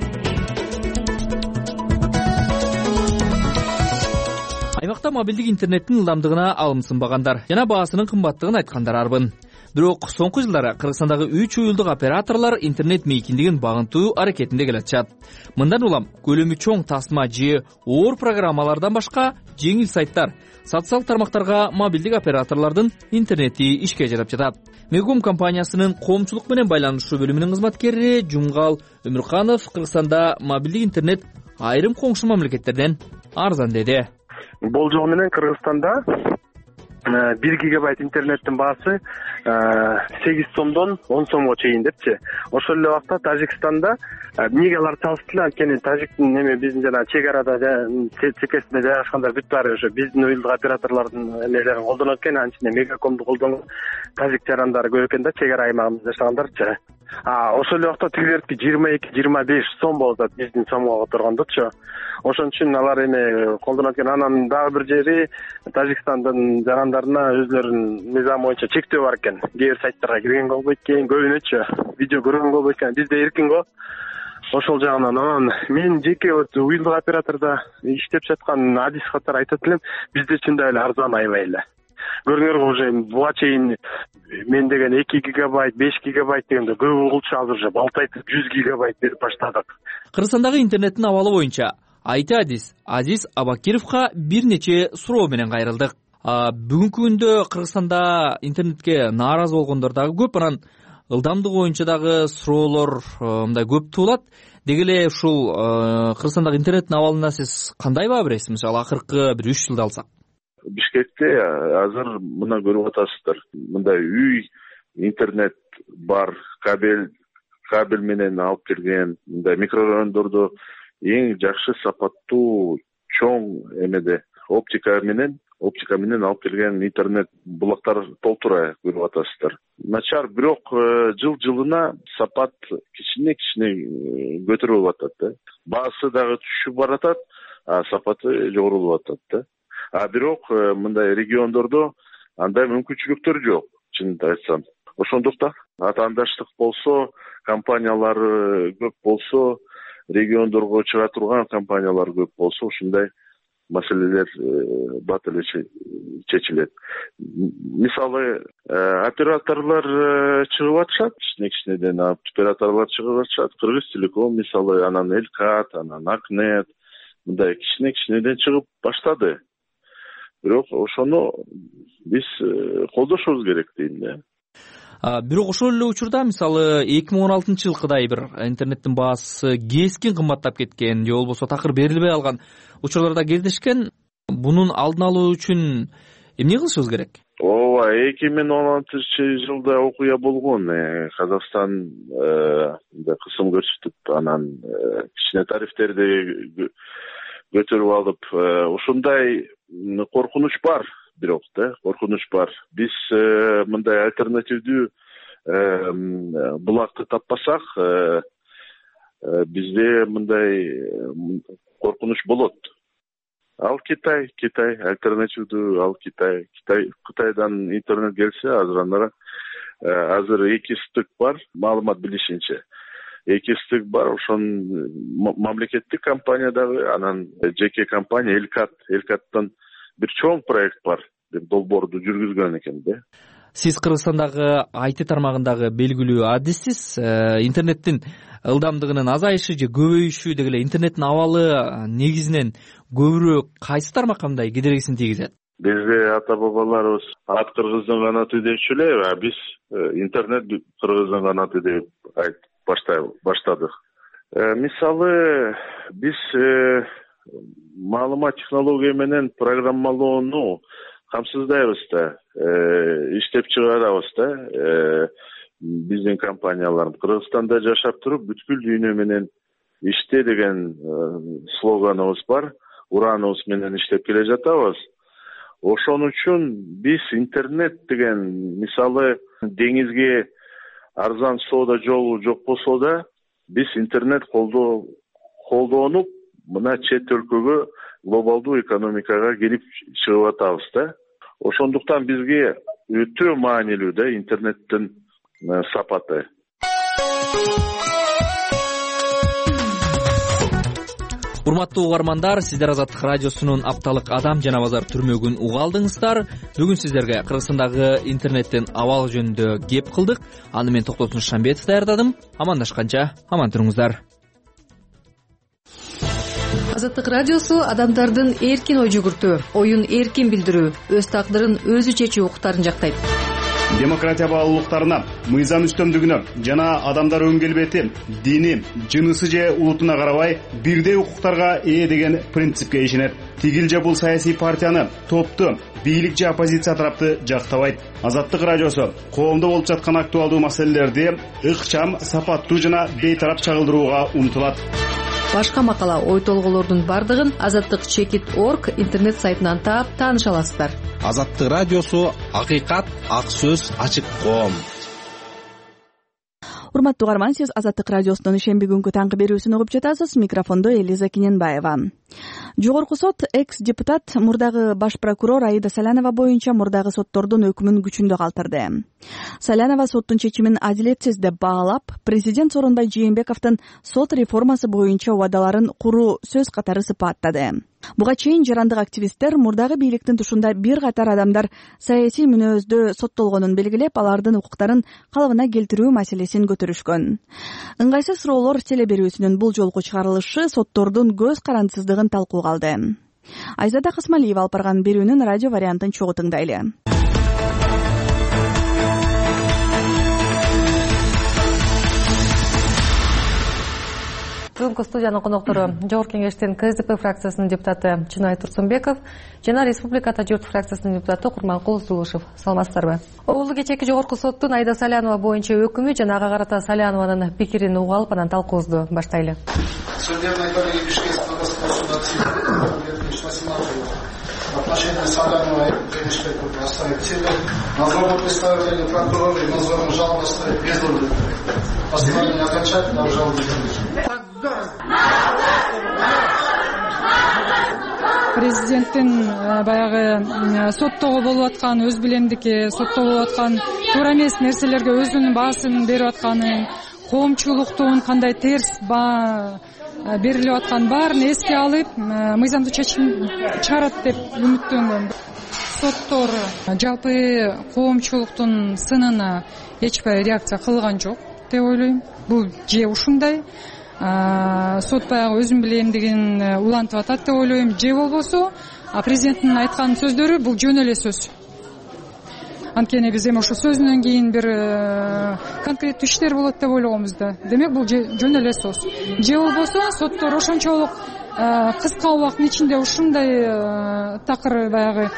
Аймакта мобилдик интернеттин ылдамдыгына алым сынбагандар жана баасынын кымбаттыгын айткандар арбын. Бирок соңку жылдары Кыргызстандагы үч уюлдук операторлор интернет мейкиндигин багынтуу аракетинде келатышат. Мындан улам көлөмү чоң тасма же оор программалардан башка жеңил сайттар, социалдык тармактарга мобилдик операторлордун интернети ишке жарап жатат. Мегум компаниясынын коомчулук менен байланышуу бөлүмүнүн кызматкери Жумгал Өмүрканов Кыргызстанда мобилдик интернет айрым коңшу мамлекеттерден арзан деди. Болжол менен Кыргызстанда бир гигабайт интернеттин баасы сегиз сомдон он сомго чейин депчи. Ошол эле убакта Тажикстанда эмнеге алар салыштылар, анткени Тажиктин эме биздин жана чек арада чекесинде жайгашкандар бүт баары ошо биздин уюлдук операторлордун эмелерин колдонот экен, анын ичинде Мегакомду колдонгон тажик жарандары көп экен да, чек ара аймагыбызда жашагандарчы. А ошол эле убакта тигилердики жыйырма эки жыйырма беш сом болуп атат биздин сомго которгондочу. Ошон үчүн алар эме колдонот экен. Анан дагы бир жери Тажикстандын жарандарына өзлөрүнүн мыйзамы боюнча чектөө бар экен. Кээ бир сайттарга киргенге болбойт экен, көбүнөчү видео көргөнгө болбойт экен. Бизде эркин го. Ошол жагынан анан мен жеке уюлдук операторда иштеп жаткан Адис катары айтат элем, бизде чындап эле арзан аябай эле. Көрүңөр, уже буга чейин мен деген эки гигабайт, беш гигабайт дегенде көп кылчу, азыр уже балтайтып жүз гигабайт берип баштадык. Кыргызстандагы интернеттин абалы боюнча Айти Адис Азиз Абакировго бир нече суроо менен кайрылдык. Бүгүнкү күндө Кыргызстанда интернетке нааразы болгондор дагы көп, анан ылдамдыгы боюнча дагы суроолор мындай көп туулат. Деги эле ушул Кыргызстандагы интернеттин абалына сиз кандай баа бересиз? Мисалы акыркы бир үч жылды алсак. Бишкекте азыр мына көрүп атасыздар, мындай үй интернет бар, кабель кабель менен алып келген, мындай микрорайондордо эң жакшы сапаттуу чоң эмеде оптика менен оптика менен алып келген интернет булактар толтура көрүп атасыздар. Начар, бирок жыл жылына сапат кичине кичине көтөрүлүп атат да. Баасы дагы түшүп баратат, а сапаты жогорулуп атат да. А бирок мындай региондордо андай мүмкүнчүлүктөр жок, чынын айтсам. Ошондуктан атаандаштык болсо, компаниялар көп болсо, региондорго чыга турган компаниялар көп болсо, ушундай маселелер бат эле чечилет. Мисалы, операторлор чыгып атышат, кичине-кичинеден операторлор чыгып атышат. Кыргыз Телеком мисалы, анан Элкат, анан Акнет, мындай кичине-кичинеден чыгып баштады. Бирок ошону биз колдошубуз керек дейм да. Бирок ошол эле учурда мисалы эки миң он алтынчы жылкыдай бир интернеттин баасы кескин кымбаттап кеткен же болбосо такыр берилбей алган учурларда кездешкен. Бунун алдын алуу үчүн эмне кылышыбыз керек? Ооба, эки миң он алтынчы жылда окуя болгон. Казакстан кысым көрсөтүп, анан кичине тарифтерди көтөрүп алып, ушундай коркунуч бар. Бирок да коркунуч бар. Биз мындай альтернативдүү булакты таппасак бизде мындай коркунуч болот. Ал Китай, Китай альтернативдүү, ал Китай, Китай Кытайдан интернет келсе, азыр анара азыр эки стык бар, маалымат билишинче. Эки стык бар, ошон мамлекеттик компания дагы, анан жеке компания Элкат, Элкаттан бир чоң проект бар, долбоорду жүргүзгөн экен да. Сиз Кыргызстандагы ай ти тармагындагы белгилүү адиссиз. Интернеттин ылдамдыгынын азайышы же көбөйүшү дегеле интернеттин абалы негизинен көбүрөөк кайсы тармакка мындай кедергисин тийгизет? Бизде ата бабаларыбыз ат кыргыздын канаты депчү эле, а биз интернет кыргыздын канаты деп айтып баштадык. Мисалы, биз маалымат технология менен программалоону камсыздайбыз да, иштеп чыгарабыз да. Биздин компаниялар Кыргызстанда жашап туруп бүткүл дүйнө менен иште деген слоганыбыз бар. Ураныбыз менен иштеп келе жатабыз. Ошон үчүн биз интернет деген, мисалы, деңизге арзан соода жолу жок болсо да, биз интернет колдонуп, мына чет өлкөгө, глобалдуу экономикага келип чыгып атабыз да. Ошондуктан бизге өтө маанилүү да интернеттин сапаты. Урматтуу угармандар, сиздер Азаттык радиосунун апталык адам жана базар түрмөгүн уга алдыңыздар. Бүгүн сиздерге Кыргызстандагы интернеттин абалы жөнүндө кеп кылдык. Аны мен Токтосун Шамбетов даярдадым. Амандашканча аман туруңуздар. Азаттык радиосу адамдардын эркин ой жүгүртүү, оюн эркин билдирүү, өз тагдырын өзү чечүү укуктарын жактайт. Демократия баалуулуктарына, мыйзам үстөмдүгүнө жана адамдар өн келбети, дини, жынысы же улутуна карабай бирдей укуктарга ээ деген принципке ишенет. Тигил же бул саясий партияны, топту, бийлик же оппозиция тарапты жактабайт. Азаттык радиосу коомдо болуп жаткан актуалдуу маселелерди ыкчам, сапаттуу жана бейтарап чагылдырууга умтулат. Башка макала, ой толголордун бардыгын азаттык чекит точка орг интернет сайтынан таап тааныша аласыздар. Азаттык радиосу акыйкат, ак сөз, ачык коом. Урматтуу угарман, сиз Азаттык радиосунун ишемби күнгү таңкы берүүсүн угуп жатасыз. Микрофондо Элиза Киненбаева. Жогорку сот экс-депутат мурдагы баш прокурор Аида Салянова боюнча мурдагы соттордун өкүмүн күчүндө калтырды. Салянова соттун чечимин адилетсиз деп баалап, президент Сооронбай Жээнбековдун сот реформасы боюнча убадаларын куруу сөз катары сыпаттады. Буга чейин жарандык активисттер мурдагы бийликтин тушунда бир катар адамдар саясий мүнөздө соттолгонун белгилеп, алардын укуктарын калыбына келтирүү маселесин көтөрүшкөн. Ыңгайсыз суроолор теле берүүсүнүн бул жолку чыгарылышы соттордун көз карандысыздыгын талкууга алды. Айзада Касмалиева алып барган берүүнүн радио вариантын чогуу тыңдайлы. Бүгүнкү студиянын коноктору Жогорку Кеңештин Ка Эс Де Пе фракциясынын депутаты Чынай Турсунбеков жана Республика Ата журт фракциясынын депутаты Курманкул Зулушев. Саламатсыздарбы? Обулду кечээки Жогорку соттун Аида Салянова боюнча өкүмү жана ага карата Салянованын пикирин угуп алып, анан талкуубузду баштайлы. Судебный коллегия Бишкекского государственного суда две тысячи восемнадцатого в отношении Саляновой Берешбекова оставить себе. Надзорное представление прокурора и надзорную жалобу оставить без удовлетворения. Постановление окончательно обжаловать. Президенттин баягы соттогу болуп аткан өз билемдики, соттогу болуп аткан туура эмес нерселерге өзүнүн баасын берип атканы, коомчулуктун кандай терс баа берилип аткан баарын эске алып, мыйзамдуу чечим чыгарат деп үмүттөнгөн. Соттор жалпы коомчулуктун сынына эч бир реакция кылган жок деп ойлойм. Бул же ушундай сот баягы өзүм билемдигин улантып атат деп ойлойм, же болбосо президенттин айткан сөздөрү бул жөн эле сөз. Анткени биз эми ошо сөзүнөн кийин бир конкреттүү иштер болот деп ойлогонбуз да. Демек бул жөн эле сөз. Же болбосо соттор ошончолук кыска убакыттын ичинде ушундай такыр баягы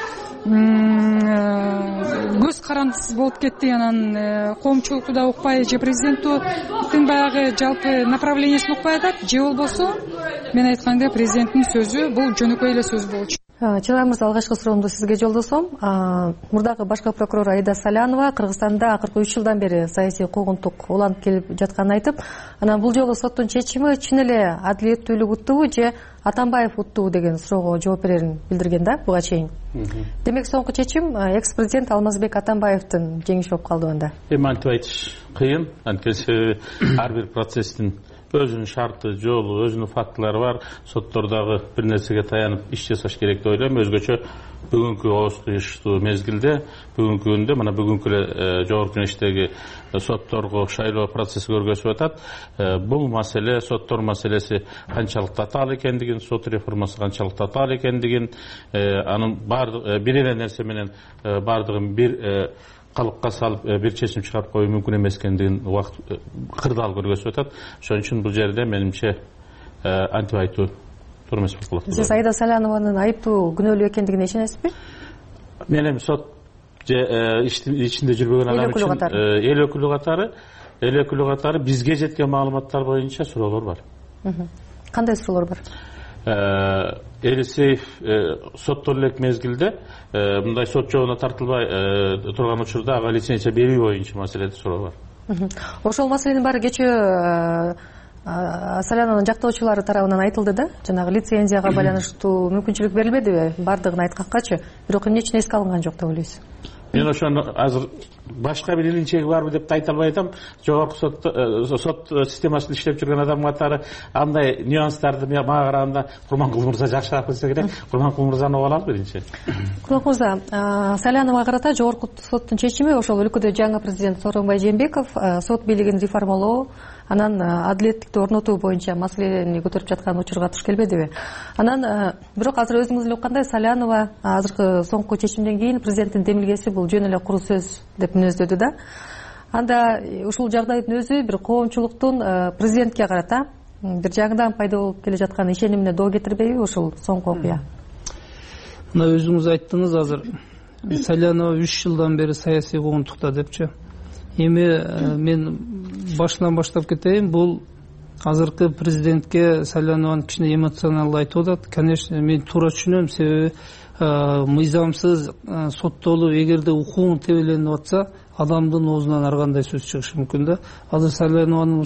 көз карандысыз болуп кетти, анан коомчулукту да укпай, же президенттин баягы жалпы направлениясын укпай атат, же болбосо мен айткандай президенттин сөзү бул жөнөкөй эле сөз болчу. Чынар мырза, алгачкы суроомду сизге жолдосом. Мурдагы башкы прокурор Аида Салянова Кыргызстанда акыркы үч жылдан бери саясий куугунтук уланып келип жатканын айтып, анан бул жолу соттун чечими чын эле адилеттүүлүк уттубу же Атамбаев уттубу деген суроого жооп берерин билдирген да буга чейин. Демек соңку чечим экс президент Алмазбек Атамбаевдин жеңиши болуп калды анда. Эми антип айтыш кыйын, анткени ар бир процесстин өзүнүн шарты, жолу, өзүнүн фактылары бар. Соттордогы бир нерсеге таянып иш жасаш керек деп ойлойм. Өзгөчө бүгүнкү ооз кыйыштуу мезгилде, бүгүнкү күндө мына бүгүнкү эле жогорку кеңештеги сотторго шайлоо процесси көргөзүп атат. Бул маселе, соттор маселеси канчалык татаал экендигин, сот реформасы канчалык татаал экендигин, анын баардык бир эле нерсе менен баардыгын бир калыпка салып бир чечим чыгарып коюу мүмкүн эмес экендигин убакыт кырдаал көргөзүп атат. Ошон үчүн бул жерде менимче антип айтуу туура эмес болуп калат. Сиз Аида Салянованын айыптуу күнөөлүү экендигине ишенесизби? Мен эми сот же иштин ичинде жүрбөгөн адам үчүн эл өкүлү катары, эл өкүлү катары бизге жеткен маалыматтар боюнча суроолор бар. Кандай суроолор бар? Элисеев соттоло элек мезгилде мындай сот жообуна тартылбай турган учурда ага лицензия берүү боюнча маселеде суроо бар. Ошол маселенин баары кечээ Салянованын жактоочулары тарабынан айтылды да, жанагы лицензияга байланыштуу мүмкүнчүлүк берилбедиби? Бардыгын айткакчы, бирок эмне үчүн эске алынган жок деп ойлойсуз? Мен ошону азыр башка бир илинчеги барбы деп айта албай атам. Жогорку сот сот системасында иштеп жүргөн адам катары андай нюанстарды мага караганда Курманкул мырза жакшыраак билсе керек. Курманкул мырзаны угуп алалы биринчи. Курманкул мырза, Саляновага карата жогорку соттун чечими ошол өлкөдө жаңы президент Сооронбай Жээнбеков сот бийлигин реформалоо, анан адилеттикти орнотуу боюнча маселени көтөрүп жаткан учурга туш келбедиби? Анан бирок азыр өзүңүз эле уккандай Салянова азыркы соңку чечимден кийин президенттин демилгеси бул жөн эле куру сөз деп мүнөздөдү да. Анда ушул жагдайдын өзү бир коомчулуктун президентке карата бир жаңыдан пайда болуп келе жаткан ишенимине доо кетирбейби ушул соңку окуя? Мына өзүңүз айттыңыз азыр Салянова үч жылдан бери саясий куугунтукта депчи. Эми мен башынан баштап кетейин. Бул азыркы президентке Салянованын кичине эмоционалдуу айтып атат. Конечно, мен туура түшүнөм, себеби мыйзамсыз соттолуп эгерде укугун тебеленип атса, адамдын оозунан ар кандай сөз чыгышы мүмкүн да. Азыр Салянованын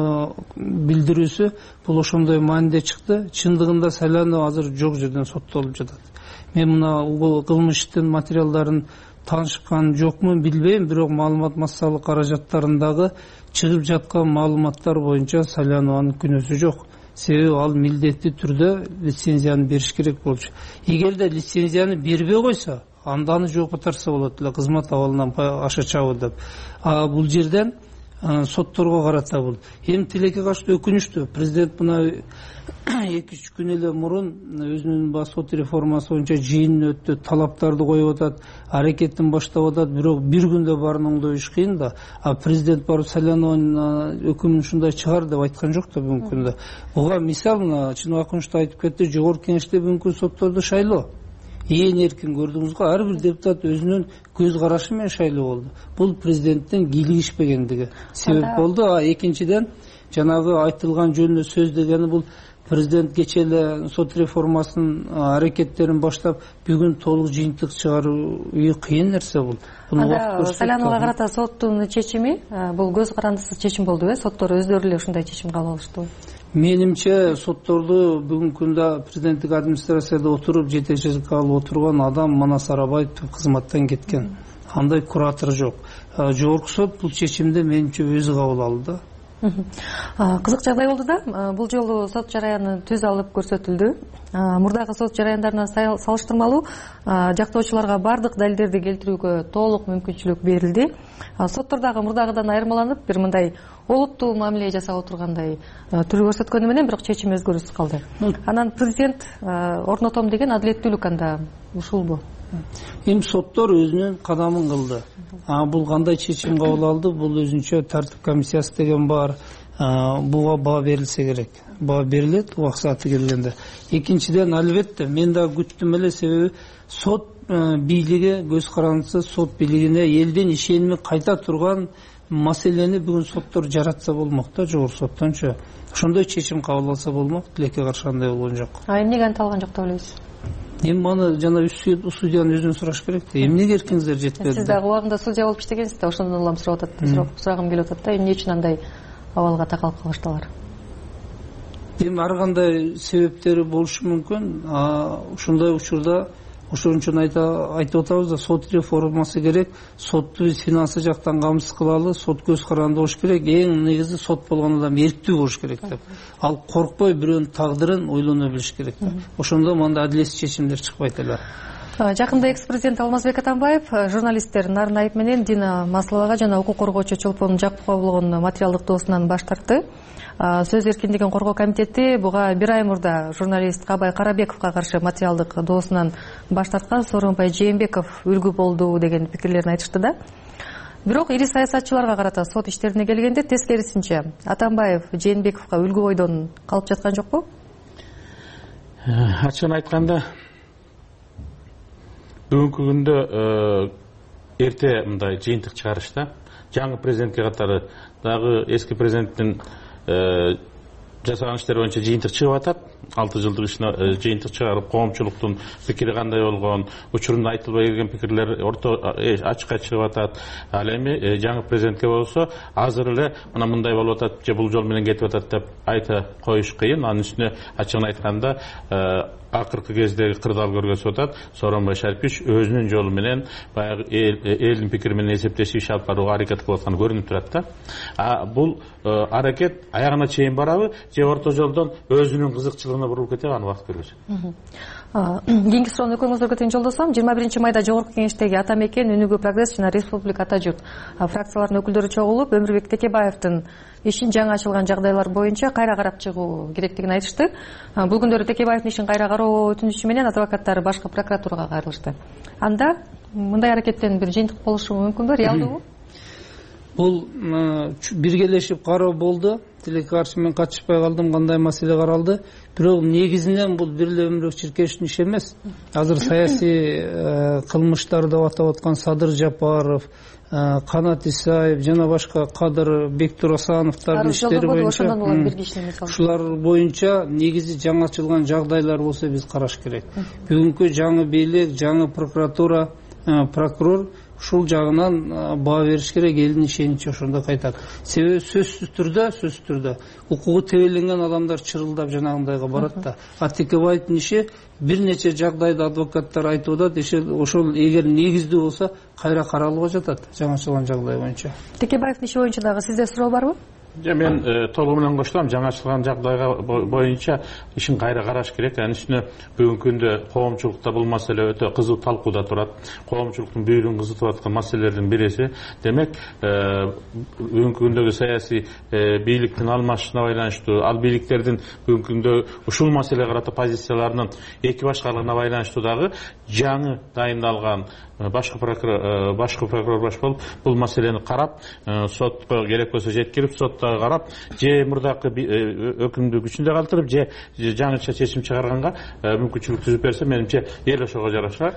билдирүүсү бул ошондой мааниде чыкты. Чындыгында Салянова азыр жок жерден соттолуп жатат. Мен мына кылмыштын материалдарын таанышкан жокмун билбейм, бирок маалымат массалык каражаттарындагы чыгып жаткан маалыматтар боюнча Салянованын күнөөсү жок. Себеби ал милдеттүү түрдө лицензияны бериш керек болчу. Эгерде лицензияны бербей койсо, анданы жооп атарса болот эле, кызмат абалынан аша чабы деп. А бул жерден сотторго карата бул. Эми тилекке катыштуу өкүнүчтүү. Президент мына эки үч күн эле мурун өзүнүн сот реформасы боюнча жыйынын өттү, талаптарды коюп атат, аракетин баштап атат, бирок бир күндө баарын оңдоюш кыйын да. А президент барып Салянованын өкүмүн ушундай чыгар деп айткан жок да бүгүнкү күндө. Буга мисал мына Чын Акунчта айтып кетти, жогорку кеңеште бүгүнкү сотторду шайлоо. Ээн эркин көрдүңүз го, ар бир депутат өзүнүн көз карашы менен шайлоо болду. Бул президенттин кийлигишпегендиги себеп болду. А экинчиден жанагы айтылган жөнүндө сөз дегени бул президент кечээ эле сот реформасынын аракеттерин баштап бүгүн толук жыйынтык чыгаруу кыйын нерсе бул. Саляновага карата соттун чечими бул көз карандысыз чечим болду э? Соттор өздөрү эле ушундай чечим кабыл алыштыбы? Менимче сотторду бүгүнкү күндө президенттик администрацияда отуруп жетекчилик алып отурган адам Манас Арабаев кызматтан кеткен. Андай куратор жок. Жогорку сот бул чечимди менимче өзү кабыл алды. Кызык жагдай болду да. Бул жолу сот жараяны түз алып көрсөтүлдү. Мурдагы сот жараяндарына салыштырмалуу жактоочуларга бардык далилдерди келтирүүгө толук мүмкүнчүлүк берилди. Соттордагы мурдагыдан айырмаланып, бир мындай олуттуу мамиле жасап отургандай түр көрсөткөнү менен бирок чечим өзгөрүүсүз калды. Анан президент орнотом деген адилеттүүлүк анда ушулбу? Эми соттор өзүнүн кадамын кылды. А бул кандай чечим кабыл алды? Бул өзүнчө тартип комиссиясы деген бар. Буга баа берилсе керек. Баа берилет убакыты келгенде. Экинчиден, албетте мен да күттүм эле, себеби сот бийлиги көз карандысы, сот бийлигине элдин ишеними кайта турган маселени бүгүн соттор жаратса болмок да, жогорку соттончу. Ошондой чечим кабыл алса болмок, тилекке каршы андай болгон жок. А эмнеге анта алган жок деп ойлойсуз? эми маны жана судьянын өзүнөн сураш керек да, эмнеге эркиңиздер жетпеди? Сиз дагы убагында судья болуп иштегенсиз да, ошондон улам сурап атат, сурагым келип атат да, эмне үчүн андай абалга такалып калыштылар? Эми ар кандай себептери болушу мүмкүн. Ушундай учурда ошон үчүн айтып атабыз да, сот реформасы керек, сотту биз финансы жактан камсыз кылалы, сот көз каранды болуш керек, эң негизи сот болгон адам эрктүү болуш керек деп. Ал коркпой бирөөнүн тагдырын ойлоно билиш керек да. Ошондо мындай адилетсиз чечимдер чыкпайт эле. Жакында экс-президент Алмазбек Атамбаев журналисттер Нарын Айып менен Дина Масловага жана укук коргоочу Чолпон Жакупова болгон материалдык доосунан баш тартты. Сөз эркиндигин коргоо комитети буга бир ай мурда журналист Кабай Карабековго каршы материалдык доосунан баш тарткан Сооронбай Жээнбеков үлгү болду деген пикирлерин айтышты да. Бирок ири саясатчыларга карата сот иштерине келгенде тескерисинче Атамбаев Жээнбековго үлгү бойдон калып жаткан жокпу? Ачыгын айтканда, бүгүнкү күндө эрте мындай жыйынтык чыгарышта жаңы президентке катары дагы эски президенттин жасаган иштери боюнча жыйынтык чыгып атат. алты жылдык ишине жыйынтык чыгарып, коомчулуктун пикири кандай болгон, учурунда айтылбай келген пикирлер орто ачыкка чыгып атат. Ал эми жаңы президентке болсо азыр эле мына мындай болуп атат же бул жол менен кетип атат деп айта коюш кыйын. Анын үстүнө ачыгын айтканда акыркы кездеги кырдаал көргөзүп атат. Сооронбай Шарипович өзүнүн жолу менен баягы элдин пикири менен эсептешип иш алып барууга аракет кылып атканы көрүнүп турат да. А бул аракет аягына чейин барабы же орто жолдон өзүнүн кызыкчылыгына буруп кетеби, аны убакыт көрсөтөт. Кийинки суроону өкмөңүздөргө тең жолдосом. жыйырма биринчи майда Жогорку Кеңештеги Ата Мекен, Үнүгү Прогресс жана Республика Ата Журт фракцияларынын өкүлдөрү чогулуп, Өмүрбек Текебаевдин ишин жаңы ачылган жагдайлар боюнча кайра карап чыгуу керектигин айтышты. Бул күндөрү Текебаевдин ишин кайра кароо өтүнүчү менен адвокаттары башкы прокуратурага кайрылышты. Анда мындай аракеттен бир жыйынтык болушу мүмкүнбү, реалдуубу? Бул биргелешип кароо болду. Тилекке каршы мен катышпай калдым, кандай маселе каралды. Бирок негизинен бул бир эле Өмүрбек Чиркешевдин иши эмес. Азыр саясий кылмыштар деп атап аткан Садыр Жапаров, Канат Исаев жана башка Кадыр Бектур Асановдордун иштери боюнча, ушулар боюнча негизи жаңы ачылган жагдайлар болсо биз караш керек. Бүгүнкү жаңы бийлик, жаңы прокуратура, прокурор ушул жагынан баа бериш керек, элдин ишеничи ошондо кайтат. Себеби сөзсүз түрдө, сөзсүз түрдө укугу тебеленген адамдар чырылдап жанагындайга барат да. А Текебаевдин иши бир нече жагдайда адвокаттар айтып атат, ошол эгер негиздүү болсо кайра каралууга жатат жаңы ачылган жагдай боюнча. Текебаевдин иши боюнча дагы сизде суроо барбы? Мен толугу менен коштолом, жаңы ачылган жагдайга боюнча ишин кайра караш керек. Анын үстүнө бүгүнкү күндө коомчулукта бул маселе өтө кызуу талкууда турат. Коомчулуктун бүйүрүн кызытып аткан маселелердин бириси. Демек, бүгүнкү күндөгү саясий бийликтин алмашышына байланыштуу, ал бийликтердин бүгүнкү күндө ушул маселеге карата позицияларынын эки башкалыгына байланыштуу дагы жаңы дайындалган башкы прокурор башкы прокурор баш болуп бул маселени карап, сотко керек болсо жеткирип, сотто карап, же мурдакы өкүмдү күчүндө калтырып, же жаңыча чечим чыгарганга мүмкүнчүлүк түзүп берсе, менимче эл ошого жараша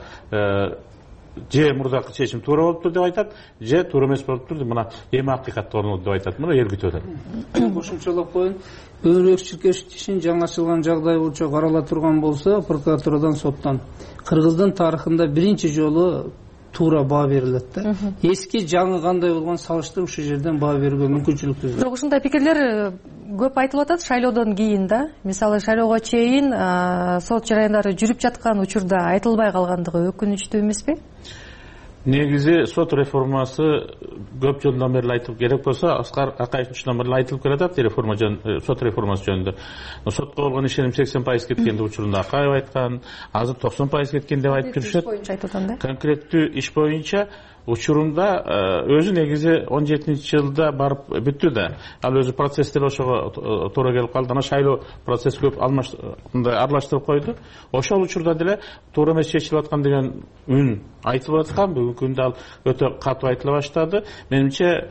же мурдакы чечим туура болуптур деп айтат, же туура эмес болуптур деп мына эми акыйкатты орноту деп айтат. Мына эл күтүп атат. Кошумчалап коеюн. Өмүрбек Чиркешевдин ишин жаңы ачылган жагдай боюнча карала турган болсо, прокуратурадан, соттон Кыргыздын тарыхында биринчи жолу туура баа берилет да. Эски жаңы кандай болгон салыштырып ушул жерден баа берүүгө мүмкүнчүлүк түзүлөт. Бирок ушундай пикирлер көп айтылып атат шайлоодон кийин да. Мисалы шайлоого чейин сот жараяндары жүрүп жаткан учурда айтылбай калгандыгы өкүнүчтүү эмеспи? Негизи сот реформасы көп жылдан бери айтылып керек болсо, Аскар Акаевдин ушундан бери айтылып келатат, реформа жөнүндө, сот реформасы жөнүндө. Сотко болгон ишеним сексен пайыз кеткен деп учурунда Акаев айткан, азыр токсон пайыз кеткен деп айтып жүрүшөт. Конкреттүү иш боюнча учурунда өзү негизи он жетинчи жылда барып бүттү да. Ал өзү процесстер ошого туура келип калды. Ана шайлоо процесс көп аралаштырып койду. Ошол учурда деле туура эмес чечилип аткан деген үн айтылып аткан. Бүгүнкү күндө ал өтө катуу айтыла баштады. Менимче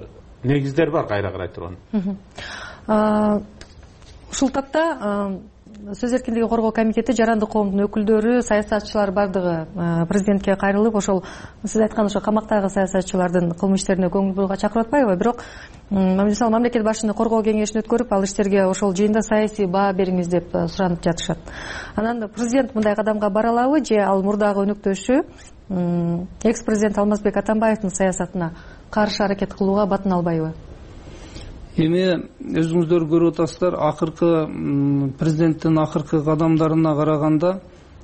негиздер бар кайра карай турган. Ушул тапта сөз эркиндигин коргоо комитети, жарандык коомдун өкүлдөрү, саясатчылар бардыгы президентке кайрылып, ошол сиз айткан ошо камактагы саясатчылардын кылмыш иштерине көңүл буруга чакырып атпайбы? Бирок мисалы мамлекет башчыны коргоо кеңешин өткөрүп, ал иштерге ошол жыйында саясий баа бериңиз деп суранып жатышат. Анан президент мындай кадамга бара алабы же ал мурдагы өнөктөшү экс президент Алмазбек Атамбаевдин саясатына каршы аракет кылууга батын албайбы? Эми өзүңүздөр көрүп атасыздар, акыркы президенттин акыркы кадамдарына караганда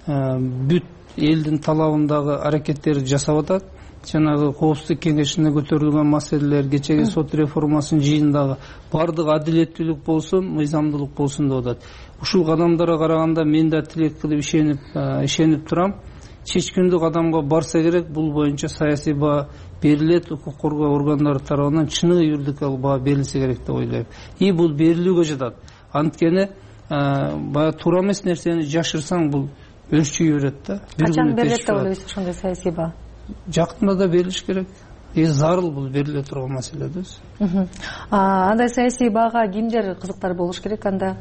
бүт элдин талабындагы аракеттерди жасап атат. Жанагы коопсуздук кеңешинде көтөрүлгөн маселелер, кечеги сот реформасынын жыйындагы бардык адилеттүүлүк болсун, мыйзамдуулук болсун деп атат. Ушул кадамдарга караганда мен да тилек кылып ишенип ишенип турам. Чечкиндүү кадамга барса керек, бул боюнча саясий баа берилет, укук коргоо органдары тарабынан чыныгы юридикалык баа берилсе керек деп ойлойм. И бул берилүүгө жатат. Анткени баягы туура эмес нерсени жашырсаң бул өрчүйө берет да. Качан берилет деп ойлойсуз ошондой саясий баа? Жакында да берилиш керек. И зарыл бул бериле турган маселе да. Андай саясий баага кимдер кызыктар болуш керек анда?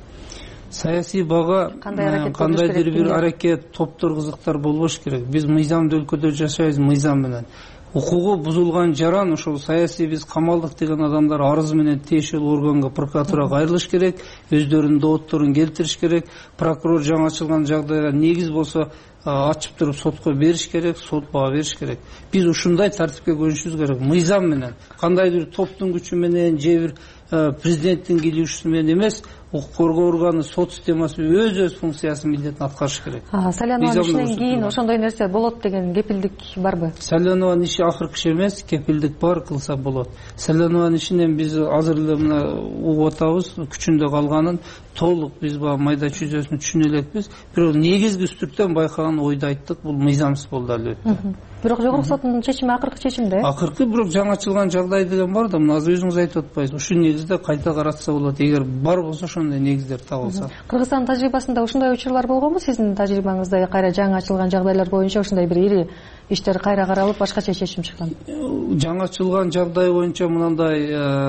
Саясий бага кандайдыр бир аракет, топтор кызыктар болбош керек. Биз мыйзамдуу өлкөдө жашайбыз, мыйзам менен. Укугу бузулган жаран ошол саясий биз камалдык деген адамдар арыз менен тиешелүү органга, прокуратурага кайрылыш керек, өздөрүнүн доотторун келтириш керек. Прокурор жаңы ачылган жагдайга негиз болсо ачып туруп сотко бериш керек, сот баа бериш керек. Биз ушундай тартипке көчүшүбүз керек. Мыйзам менен, кандайдыр топтун күчү менен же бир президенттин кийлүүчүсү менен эмес, укук коргоо органы, сот системасы өз-өз функциясын, милдетин аткарыш керек. Салянованын ишинен кийин ошондой нерсе болот деген кепилдик барбы? Салянованын иши акыркы иш эмес, кепилдик бар, кылса болот. Салянованын ишинен биз азыр эле мына угуп атабыз, күчүндө калганын толук биз баягы майда чүйзөсүн түшүнө элекпиз. Бирок негизги үстүртөн байкаган ойду айттык, бул мыйзамсыз болду албетте. Бирок жогорку соттун чечими акыркы чечим да? Акыркы, бирок жаңы ачылган жагдай деген бар да, мына азыр өзүңүз айтып атпайсызбы? Ушул негизде кайта каратса болот, эгер бар болсо ошондой негиздер табылса. Кыргызстандын тажрыйбасында ушундай учурлар болгонбу? Сиздин тажрыйбаңызда кайра жаңы ачылган жагдайлар боюнча ушундай бир ири иштер кайра каралып, башкача чечим чыккан? Жаңы ачылган жагдай боюнча мындай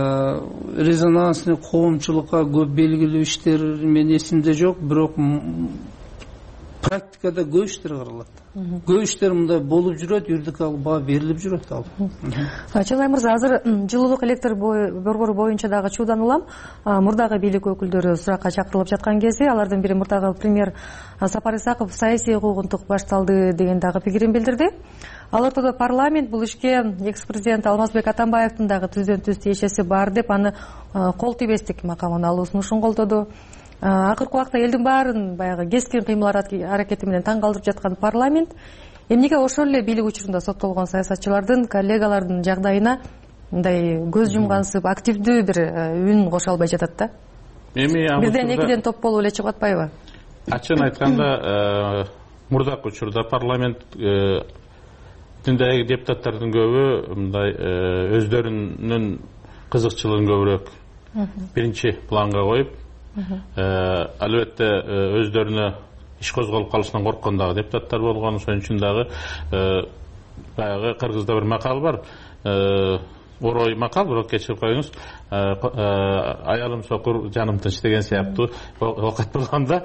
резонансный коомчулукка көп белгилүү иштер мен эсимде жок, бирок практикада көп иштер каралат. Көп иштер мындай болуп жүрөт, юридикалык баа берилип жүрөт ал. Чоңай мырза, азыр жылуулук электр борбору боюнча дагы чуудан улам мурдагы бийлик өкүлдөрү суракка чакырылып жаткан кезде, алардын бири мурдагы премьер Сапар Исаков саясий укугунтук башталды деген дагы пикирин билдирди. Ал ортодо парламент бул ишке экс президент Алмазбек Атамбаевдин дагы түздөн түз тиешеси бар деп, аны кол тийбестик макамын алуу сунушун колдоду. Акыркы убакта элдин баарын баягы кескин кыймыл аракети менен таң калтырып жаткан парламент эмнеге ошол эле бийлик учурунда соттолгон саясатчылардын, коллегалардын жагдайына мындай көз жумгансып, активдүү бир үн кошо албай жатат да? Бирден экиден топ болуп эле чыгып атпайбы? Ачыгын айтканда, мурдакы учурда парламенттиндеги депутаттардын көбү мындай өздөрүнүн кызыкчылыгын көбүрөөк биринчи планга коюп, албетте өздөрүнө иш козголуп калышынан корккон дагы депутаттар болгон. Ошон үчүн дагы баягы кыргызда бир макал бар, орой макал, бирок кечирип коюңуз, аялым сокур, жаным тынч деген сыяктуу окат болгондо,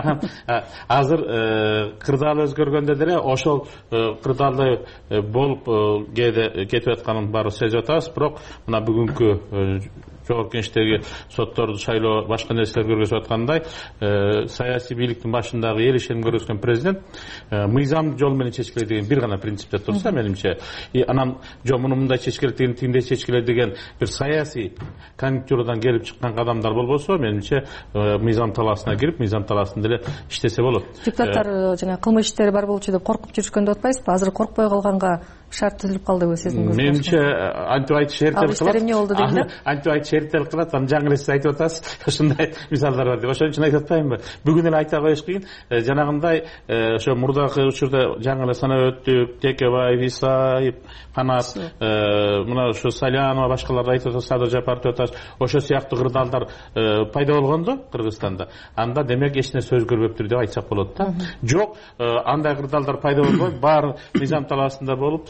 азыр кырдаал өзгөргөндө деле ошол кырдаалдай болуп кетип атканын баары сезип атабыз. Бирок мына бүгүнкү жогорку кеңештеги сотторду шайлоо, башка нерселер көргөзүп аткандай, саясий бийликтин башындагы эл ишеним көргөзгөн президент мыйзам жол менен чечкиле деген бир гана принципте турса, менимче, и анан жо муну мындай чечкиле деген, тигиндей чечкиле деген бир саясий конъюнктурадан келип чыккан кадамдар болбосо, менимче мыйзам талаасына кирип, мыйзам талаасында эле иштесе болот. Депутаттар жана кылмыш иштери бар болчу деп коркуп жүрүшкөн деп атпайсызбы? Азыр коркпой калганга шарт түзүлүп калдыбы сиздин көзүңүздө? Менимче антип айтыш эртелик кылат. Ал иштер эмне болду дейм да? Антип айтыш эртелик кылат, аны жаңы эле сиз айтып атасыз, ушундай мисалдар бар деп. Ошон үчүн айтып атпаймынбы? Бүгүн эле айта коюш кыйын. Жанагындай ошо мурдакы учурда жаңы эле санап өттүк, Текебаев, Исаев, Канат, мына ошо Салянова, башкалар айтып атат, Садыр Жапаров деп атат. Ошо сыяктуу кырдаалдар пайда болгондо Кыргызстанда, анда демек эч нерсе өзгөрбөптүр деп айтсак болот да. Жок, андай кырдаалдар пайда болбой, баары мыйзам талаасында болуп,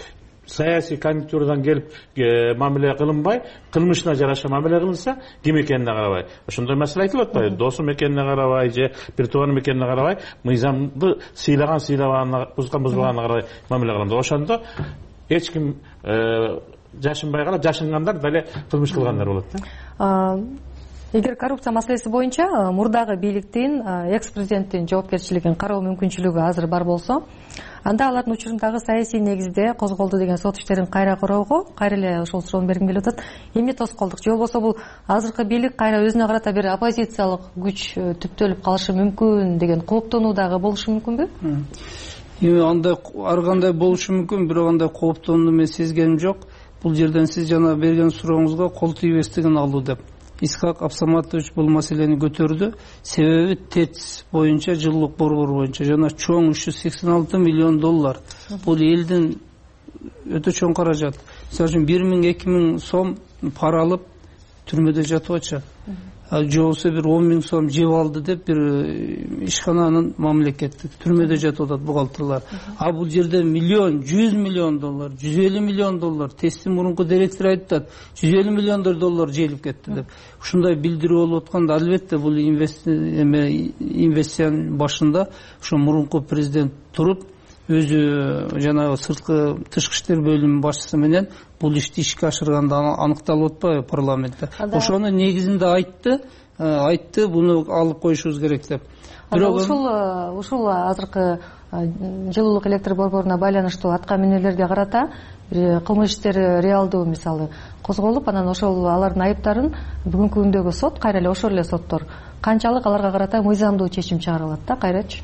саясий конъюнктурадан келип мамиле кылынбай, кылмышына жараша мамиле кылынса, ким экенине карабай, ошондой маселе айтылып атпайбы? Досум экенине карабай же бир тууганым экенине карабай, мыйзамды сыйлаган сыйлаганына, бузган бузбаганына карабай мамиле кылынды. Ошондо эч ким жашынбай калат, жашынгандар дале кылмыш кылгандар болот да. Эгер коррупция маселеси боюнча мурдагы бийликтин, экс президенттин жоопкерчилигин кароо мүмкүнчүлүгү азыр бар болсо, анда алардын учурундагы саясий негизде козголду деген сот иштерин кайра кароого, кайра эле ошол суроону бергим келип атат. Эмне тоскоолдук? Же болбосо бул азыркы бийлик кайра өзүнө карата бир оппозициялык күч түптөлүп калышы мүмкүн деген кооптонуу дагы болушу мүмкүнбү? Эми андай ар кандай болушу мүмкүн, бирок андай кооптонууну мен сезгеним жок. Бул жерден сиз жана берген сурооңузга кол тийбестигин алуу деп. Исхак Абсаматович бул маселени көтөрдү. Себеби ТЭЦ боюнча, жылуулук борбору боюнча жана чоң үч жүз сексен алты миллион доллар. Бул элдин өтө чоң каражат. Мисалы үчүн бир миң эки миң сом пара алып түрмөдө жатып атышат. Же болбосо бир он миң сом жеп алды деп бир ишкананын мамлекеттик түрмөдө жатып атат бухгалтерлар. А бул жерде миллион, жүз миллион доллар, жүз элүү миллион доллар, ТЭЦтин мурунку директору айтат, жүз элүү миллион доллар желип кетти деп. Ушундай билдирүү болуп атканда албетте бул инвестициянын башында ошо мурунку президент туруп, өзү жанагы сырткы тышкы иштер бөлүмүнүн башчысы менен бул ишти ишке ашырганда аныкталып атпайбы парламентте. Ошону негизинде айтты, айтты, буну алып коюшубуз керек деп. Бирок ушул ушул азыркы жылуулук электр борборуна байланыштуу атка минүүлөргө карата кылмыш иштери реалдуу мисалы козголуп, анан ошол алардын айыптарын бүгүнкү күндөгү сот, кайра эле ошол эле соттор канчалык аларга карата мыйзамдуу чечим чыгарылат да, кайрачы?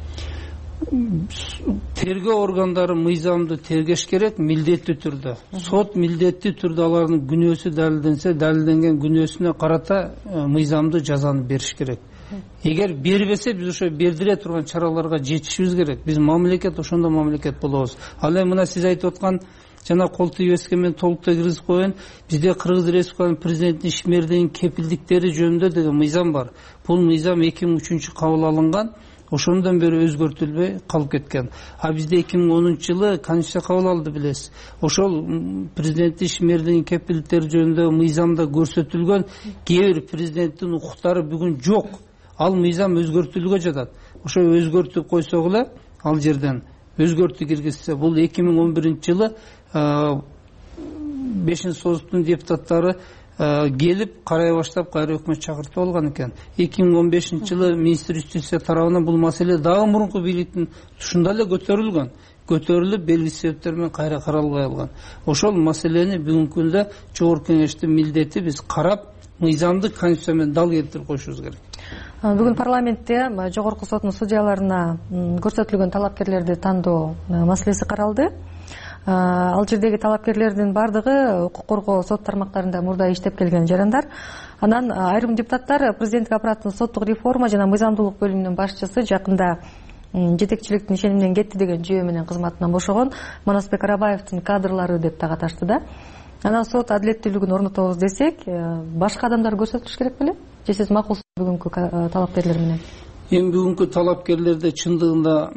Тергөө органдары мыйзамды тергеш керек, милдеттүү түрдө. Сот милдеттүү түрдө алардын күнөөсү далилденсе, далилденген күнөөсүнө карата мыйзамдуу жазаны бериш керек. Эгер бербесе, биз ошо бердире турган чараларга жетишибиз керек. Биз мамлекет ошондой мамлекет болобуз. Ал эми мына сиз айтып аткан жана кол тийбеске мен толуктай киргизип коеюн, бизде Кыргыз Республикасынын президентинин ишмердигинин кепилдиктери жөнүндө деген мыйзам бар. Бул мыйзам эки миң үчүнчү кабыл алынган. Ошондон бери өзгөртүлбөй калып кеткен. А бизде эки миң онунчу жылы конституция кабыл алды, билесиз. Ошол президенттин ишмердигинин кепилдиктери жөнүндө мыйзамда көрсөтүлгөн кээ бир президенттин укуктары бүгүн жок. Ал мыйзам өзгөртүлгө жатат. Ошо өзгөртүп койсок эле, ал жерден өзгөртүү киргизсе, бул эки миң он биринчи жылы бешинчи союздун депутаттары келип карай баштап кайра өкмөт чакыртып алган экен. эки миң он бешинчи жылы министр юстиция тарабынан бул маселе дагы мурунку бийликтин тушунда эле көтөрүлгөн. Көтөрүлүп белгилүү себептер менен кайра каралбай калган. Ошол маселени бүгүнкү күндө жогорку кеңештин милдети биз карап, мыйзамдык конституция менен дал келтирип коюшубуз керек. Бүгүн парламентте жогорку соттун судьяларына көрсөтүлгөн талапкерлерди тандоо маселеси каралды. Ал жердеги талапкерлердин бардыгы укук коргоо сот тармактарында мурда иштеп келген жарандар. Анан айрым депутаттар президенттик аппараттын соттук реформа жана мыйзамдуулук бөлүмүнүн башчысы жакында жетекчиликтин ишениминен кетти деген жүйө менен кызматынан бошогон Манасбек Арабаевдин кадрлары деп так аташты да. Анан сот адилеттүүлүгүн орнотобуз десек, башка адамдар көрсөтүлүш керек беле? Же сиз макулсуз бүгүнкү талапкерлер менен? Эми бүгүнкү талапкерлерде чындыгында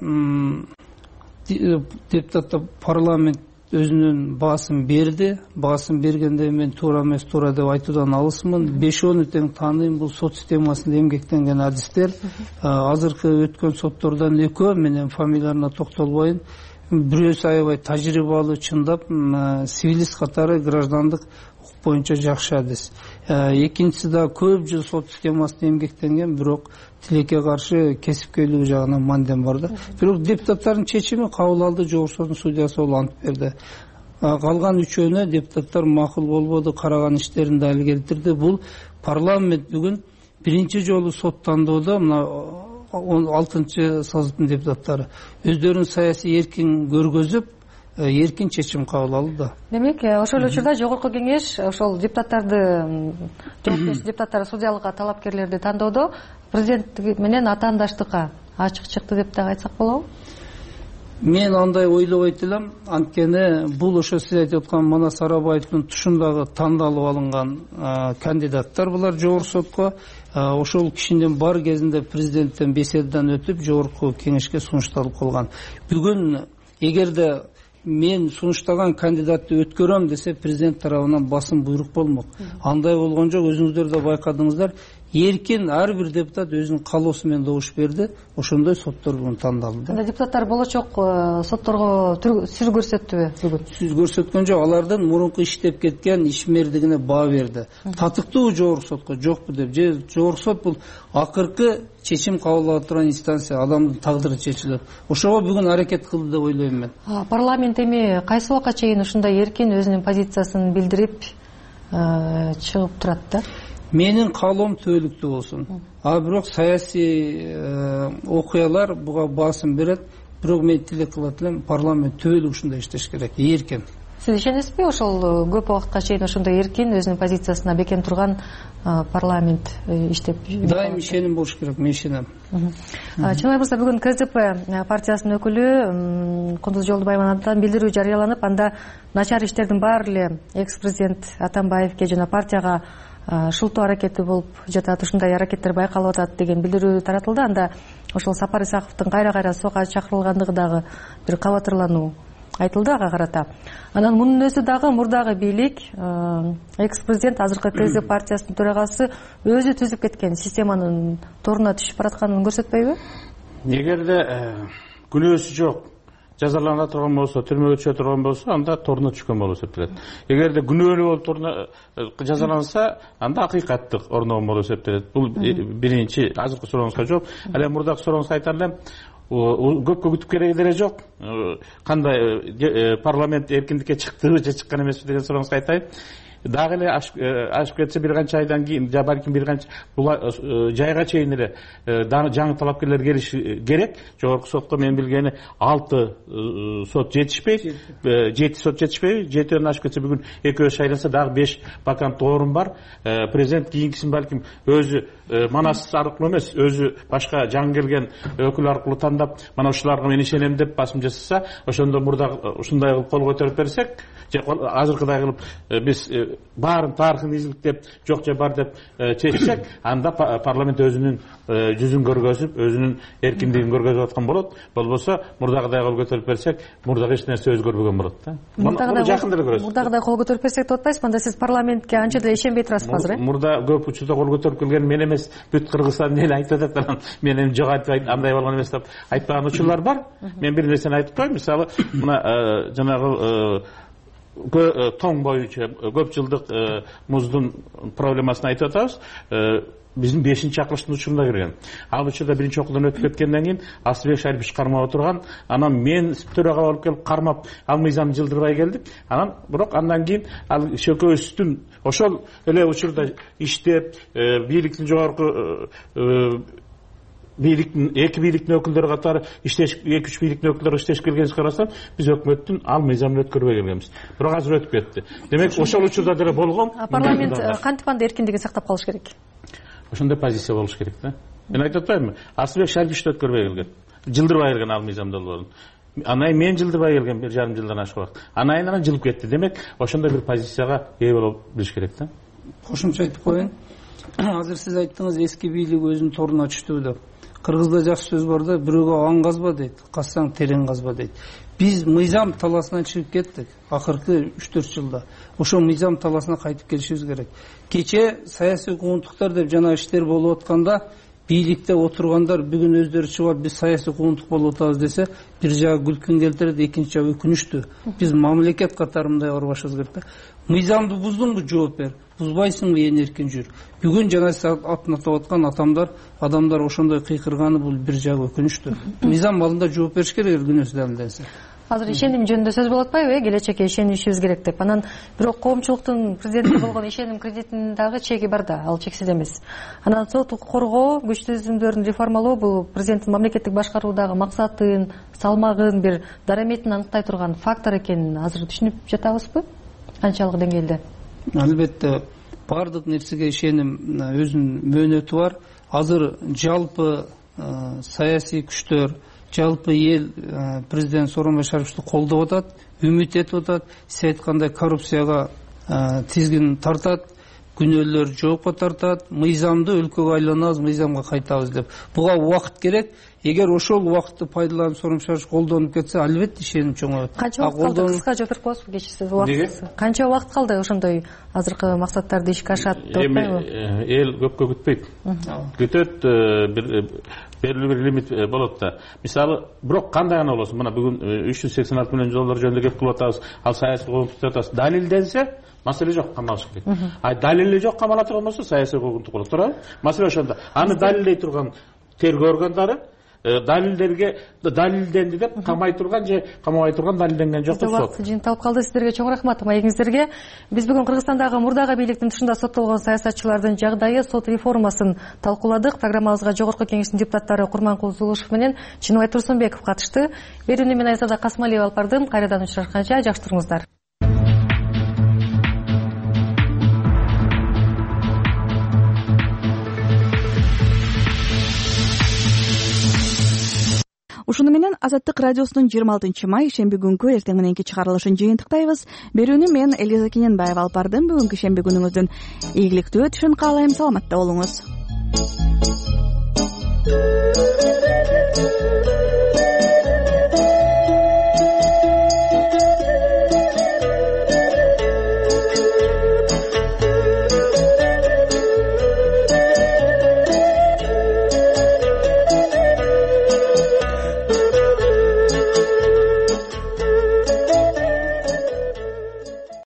депутаттар парламент өзүнүн баасын берди. Баасын бергенде мен туура эмес, туура деп айтуудан алысмын. беш-оны тең тааныйм, бул сот системасында эмгектенген адистер. Азыркы өткөн соттордон экөө, менен фамилиясына токтолбойм. Бирөөсү аябай тажрыйбалуу, чындап сивилист катары граждандык укук боюнча жакшы адис. Экинчиси да көп жыл сот системасында эмгектенген, бирок тилекке каршы кесипкөйлүгү жагынан мандем бар да. Бирок депутаттардын чечими кабыл алды, жогорку соттун судьясы болуп антып берди. Калган үчөөнө депутаттар макул болбоду, караган иштерин дали келтирди. Бул парламент бүгүн биринчи жолу сот тандоодо мына он алтынчы союздун депутаттары өздөрүнүн саясий эркин көргөзүп, эркин чечим кабыл алды да. Демек, ошол учурда жогорку кеңеш ошол депутаттарды, жоопкерчилик депутаттары судьялыкка талапкерлерди тандоодо президенттик менен атаандаштыкка ачык чыкты деп да айтсак болобу? Мен андай ойлобойт элем, анткени бул ошо сиз айтып аткан Манас Арабаевдин тушундагы тандалып алынган кандидаттар булар жогорку сотко. Ошол кишинин бар кезинде президенттен беседадан өтүп жогорку кеңешке сунушталып калган. Бүгүн эгерде мен сунуштаган кандидатты өткөрөм десе президент тарабынан басым буйрук болмок. Андай болгон жок. Өзүңүздөр да байкадыңыздар. Эркин ар бир депутат өзүнүн каалоосу менен добуш берди. Ошондой соттор бүгүн тандалды. Анда депутаттар болочок сотторго сүз көрсөттүбү бүгүн? Сүз көрсөткөн жок. Алардын мурунку иштеп кеткен ишмердигине баа берди. Татыктуу жогорку сотко жокпу деп. Же жогорку сот бул акыркы чечим кабыл ала турган инстанция, адамдын тагдыры чечилет. Ошого бүгүн аракет кылды деп ойлойм мен. Парламент эми кайсы убакка чейин ушундай эркин өзүнүн позициясын билдирип чыгып турат да? Менин каалоом түбөлүктүү болсун. А бирок саясий окуялар буга басым берет. Бирок мен тилек кылат элем, парламент түбөлүк ушундай иштеш керек, эркин. Сиз ишенесизби ошол көп убакытка чейин ошондой эркин өзүнүн позициясына бекен турган парламент иштеп? Дайым ишеним болуш керек, мен ишенем. Чынбай мырза, бүгүн КЗП партиясынын өкүлү Кундуз Жолдубаевадан билдирүү жарыяланып, анда начар иштердин баары эле экс-президент Атамбаевге жана партияга шылтоо аракети болуп жатат, ушундай аракеттер байкалып атат деген билдирүү таратылды. Анда ошол Сапар Исаковдун кайра-кайра сого чакырылгандыгы дагы бир кабатырлануу айтылды ага карата. Анан мунун өзү дагы мурдагы бийлик, экс-президент азыркы КЗ партиясынын төрагасы өзү түзүп кеткен системанын торуна түшүп баратканын көрсөтпөйбү? Эгерде күнөөсү жок, жазалана турган болсо, түрмөгө түшө турган болсо, анда торуна түшкөн болуп эсептелет. Эгерде күнөөлүү болуп туруна жазаланса, анда акыйкаттык орногон болуп эсептелет. Бул биринчи азыркы сурооңузга жооп. Ал эми мурдагы сурооңузга айтар элем, көпкө күтүп кереги деле жок. Кандай парламент эркиндикке чыктыбы же чыккан эмеспи деген сурооңузга айтайын. Дагы эле ашып кетсе бир канча айдан кийин, же балким бир канча жайга чейин эле жаңы талапкерлер келиши керек. Жогорку сотко мен билгени алты сот жетишпейт, жети сот жетишпейби? жетиден ашып кетсе бүгүн экөө шайланса дагы беш ваканттуу орун бар. Президент кийинкисин балким өзү манас аркылуу эмес, өзү башка жаңы келген өкүл аркылуу тандап, мана ушуларга мен ишенем деп басым жасаса, ошондо мурда ушундай кылып кол көтөрүп берсек, же азыркыдай кылып биз баарын тарыхын изиликтеп, жок же бар деп чечсек, анда парламент өзүнүн жүзүн көргөзүп, өзүнүн эркиндигин көргөзүп аткан болот. Болбосо мурдагыдай кол көтөрүп берсек, мурдагы эч нерсе өзгөрбөгөн болот да. Муну жакында эле көрөсүз. Мурдагыдай кол көтөрүп берсек деп атпайсызбы? Анда сиз парламентке анча деле ишенбей турасызбы азыр? Мурда көп учурда кол көтөрүп келген мен эмес, бүт Кыргызстан эл айтып атат. Мен эми жок айтып андай болгон эмес деп айтпаган учурлар бар. Мен бир нерсени айтып коеюн. Мисалы, мына жанагы тоң боюнча көп жылдык муздун проблемасын айтып атабыз. Биздин бешинчи чакырылыштын учурунда кирген. Ал учурда биринчи окуудан өтүп кеткенден кийин Асылбек Шарипович кармап отурган. Анан мен төрага болуп келип кармап ал мыйзамды жылдырбай келдик. Анан бирок андан кийин ал шөкөбүздүн ошол эле учурда иштеп, бийликтин жогорку бийликтин эки бийликтин өкүлдөрү катары иштеш, эки үч бийликтин өкүлдөрү иштешип келгенин карасам, биз өкмөттүн ал мыйзамын өткөрбөй келгенбиз. Бирок азыр өтүп кетти. Демек, ошол учурда деле болгон. Парламент кантип анда эркиндигин сактап калыш керек? Ошондой позиция болуш керек да. Мен айтып атпаймынбы? Асылбек Шарипович өткөрбөй келген. Жылдырбай келген ал мыйзам долбоорун. Анан мен жылдырбай келген бир жарым жылдан ашык убакыт. Анан анан жылып кетти. Демек, ошондой бир позицияга ээ болуп билиш керек да. Кошумча айтып коеюн. Азыр сиз айттыңыз, эски бийлик өзүнүн торуна түштү деп. Кыргызда жакшы сөз бар да, бирөөгө аң казба дейт, казсаң терең казба дейт. Биз мыйзам таласынан чыгып кеттик акыркы үч төрт жылда. Ошо мыйзам таласына кайтып келишибиз керек. Кече саясий куугунтуктар деп жана иштер болуп атканда, бийликте отургандар бүгүн өздөрү чыгып биз саясий куугунтук болуп атабыз десе, бир жагы күлкүн келтирет, экинчи жагы өкүнүчтүү. Биз мамлекет катары мындай барбашыбыз керек да. Мыйзамды буздуңбу, жооп бер. Бузбайсыңбы, ээн эркин жүр. Бүгүн жана атын атап аткан атамдар, адамдар ошондой кыйкырганы бул бир жагы өкүнүчтүү. Мыйзам алдында жооп бериш керек, күнөөсү далилденсе. Азыр ишеним жөнүндө сөз болуп атпайбы, келечекке ишенишибиз керек деп. Анан бирок коомчулуктун президентке болгон ишеним кредитинин дагы чеги бар да, ал чексиз эмес. Анан соттук коргоо, күч түзүмдөрүн реформалоо бул президенттин мамлекеттик башкаруудагы максатын, салмагын, бир дараметин аныктай турган фактор экенин азыр түшүнүп жатабызбы? Канчалык деңгээлде? Албетте, бардык нерсеге ишеним өзүнүн мөөнөтү бар. Азыр жалпы саясий күчтөр, жалпы эл президент Сооронбай Шариповичти колдоп атат, үмүт этип атат. Сиз айткандай коррупцияга тизгин тартат, күнөөлөр жоопко тартат, мыйзамды өлкөгө айланабыз, мыйзамга кайтабыз деп. Буга убакыт керек. эгер ошол убакытты пайдаланып сорум чыгарыш колдонуп кетсе албетте ишеним чоңоет. Канча убакыт калды? Кыска жооп берип коесузбу кечирсиз убактысы? Канча убакыт калды ошондой азыркы максаттарды ишке ашат деп атпайбы? Эми эл көпкө күтпөйт. Күтөт, бир белгилүү бир лимит болот да. Мисалы, бирок кандай гана болосун, мына бүгүн үч жүз сексен алты миллион доллар жөнүндө кеп кылып атабыз, ал саясий куугунтук деп атабыз. Далилденсе, маселе жок, камалыш керек. А далили жок, камала турган болсо саясий куугунтук болот, туурабы? Маселе ошондо. Аны далилдей турган тергөө органдары далилдерге далилденди деп камай турган же камабай турган далилденген жок деп сот. Жыйынталып калды. Сиздерге чоң рахмат маегиңиздерге. Биз бүгүн Кыргызстандагы мурдагы бийликтин тышында соттолгон саясатчылардын жагдайы, сот реформасын талкууладык. Программабызга Жогорку Кеңештин депутаттары Курманкул Зулушев менен Чыныбай Турсунбеков катышты. Берүүнү мен Айзада Касмалиева алып бардым. Кайрадан учурашканча жакшы туруңуздар. Ушуну менен Азаттык радиосунун жыйырма алтынчы май шемби күнкү эртең мененки чыгарылышын жыйынтыктайбыз. Берүүнү мен Элиза Кененбаева алып бардым. Бүгүнкү шемби күнүңүздүн ийгиликтүү өтүшүн каалайм. Саламатта болуңуз.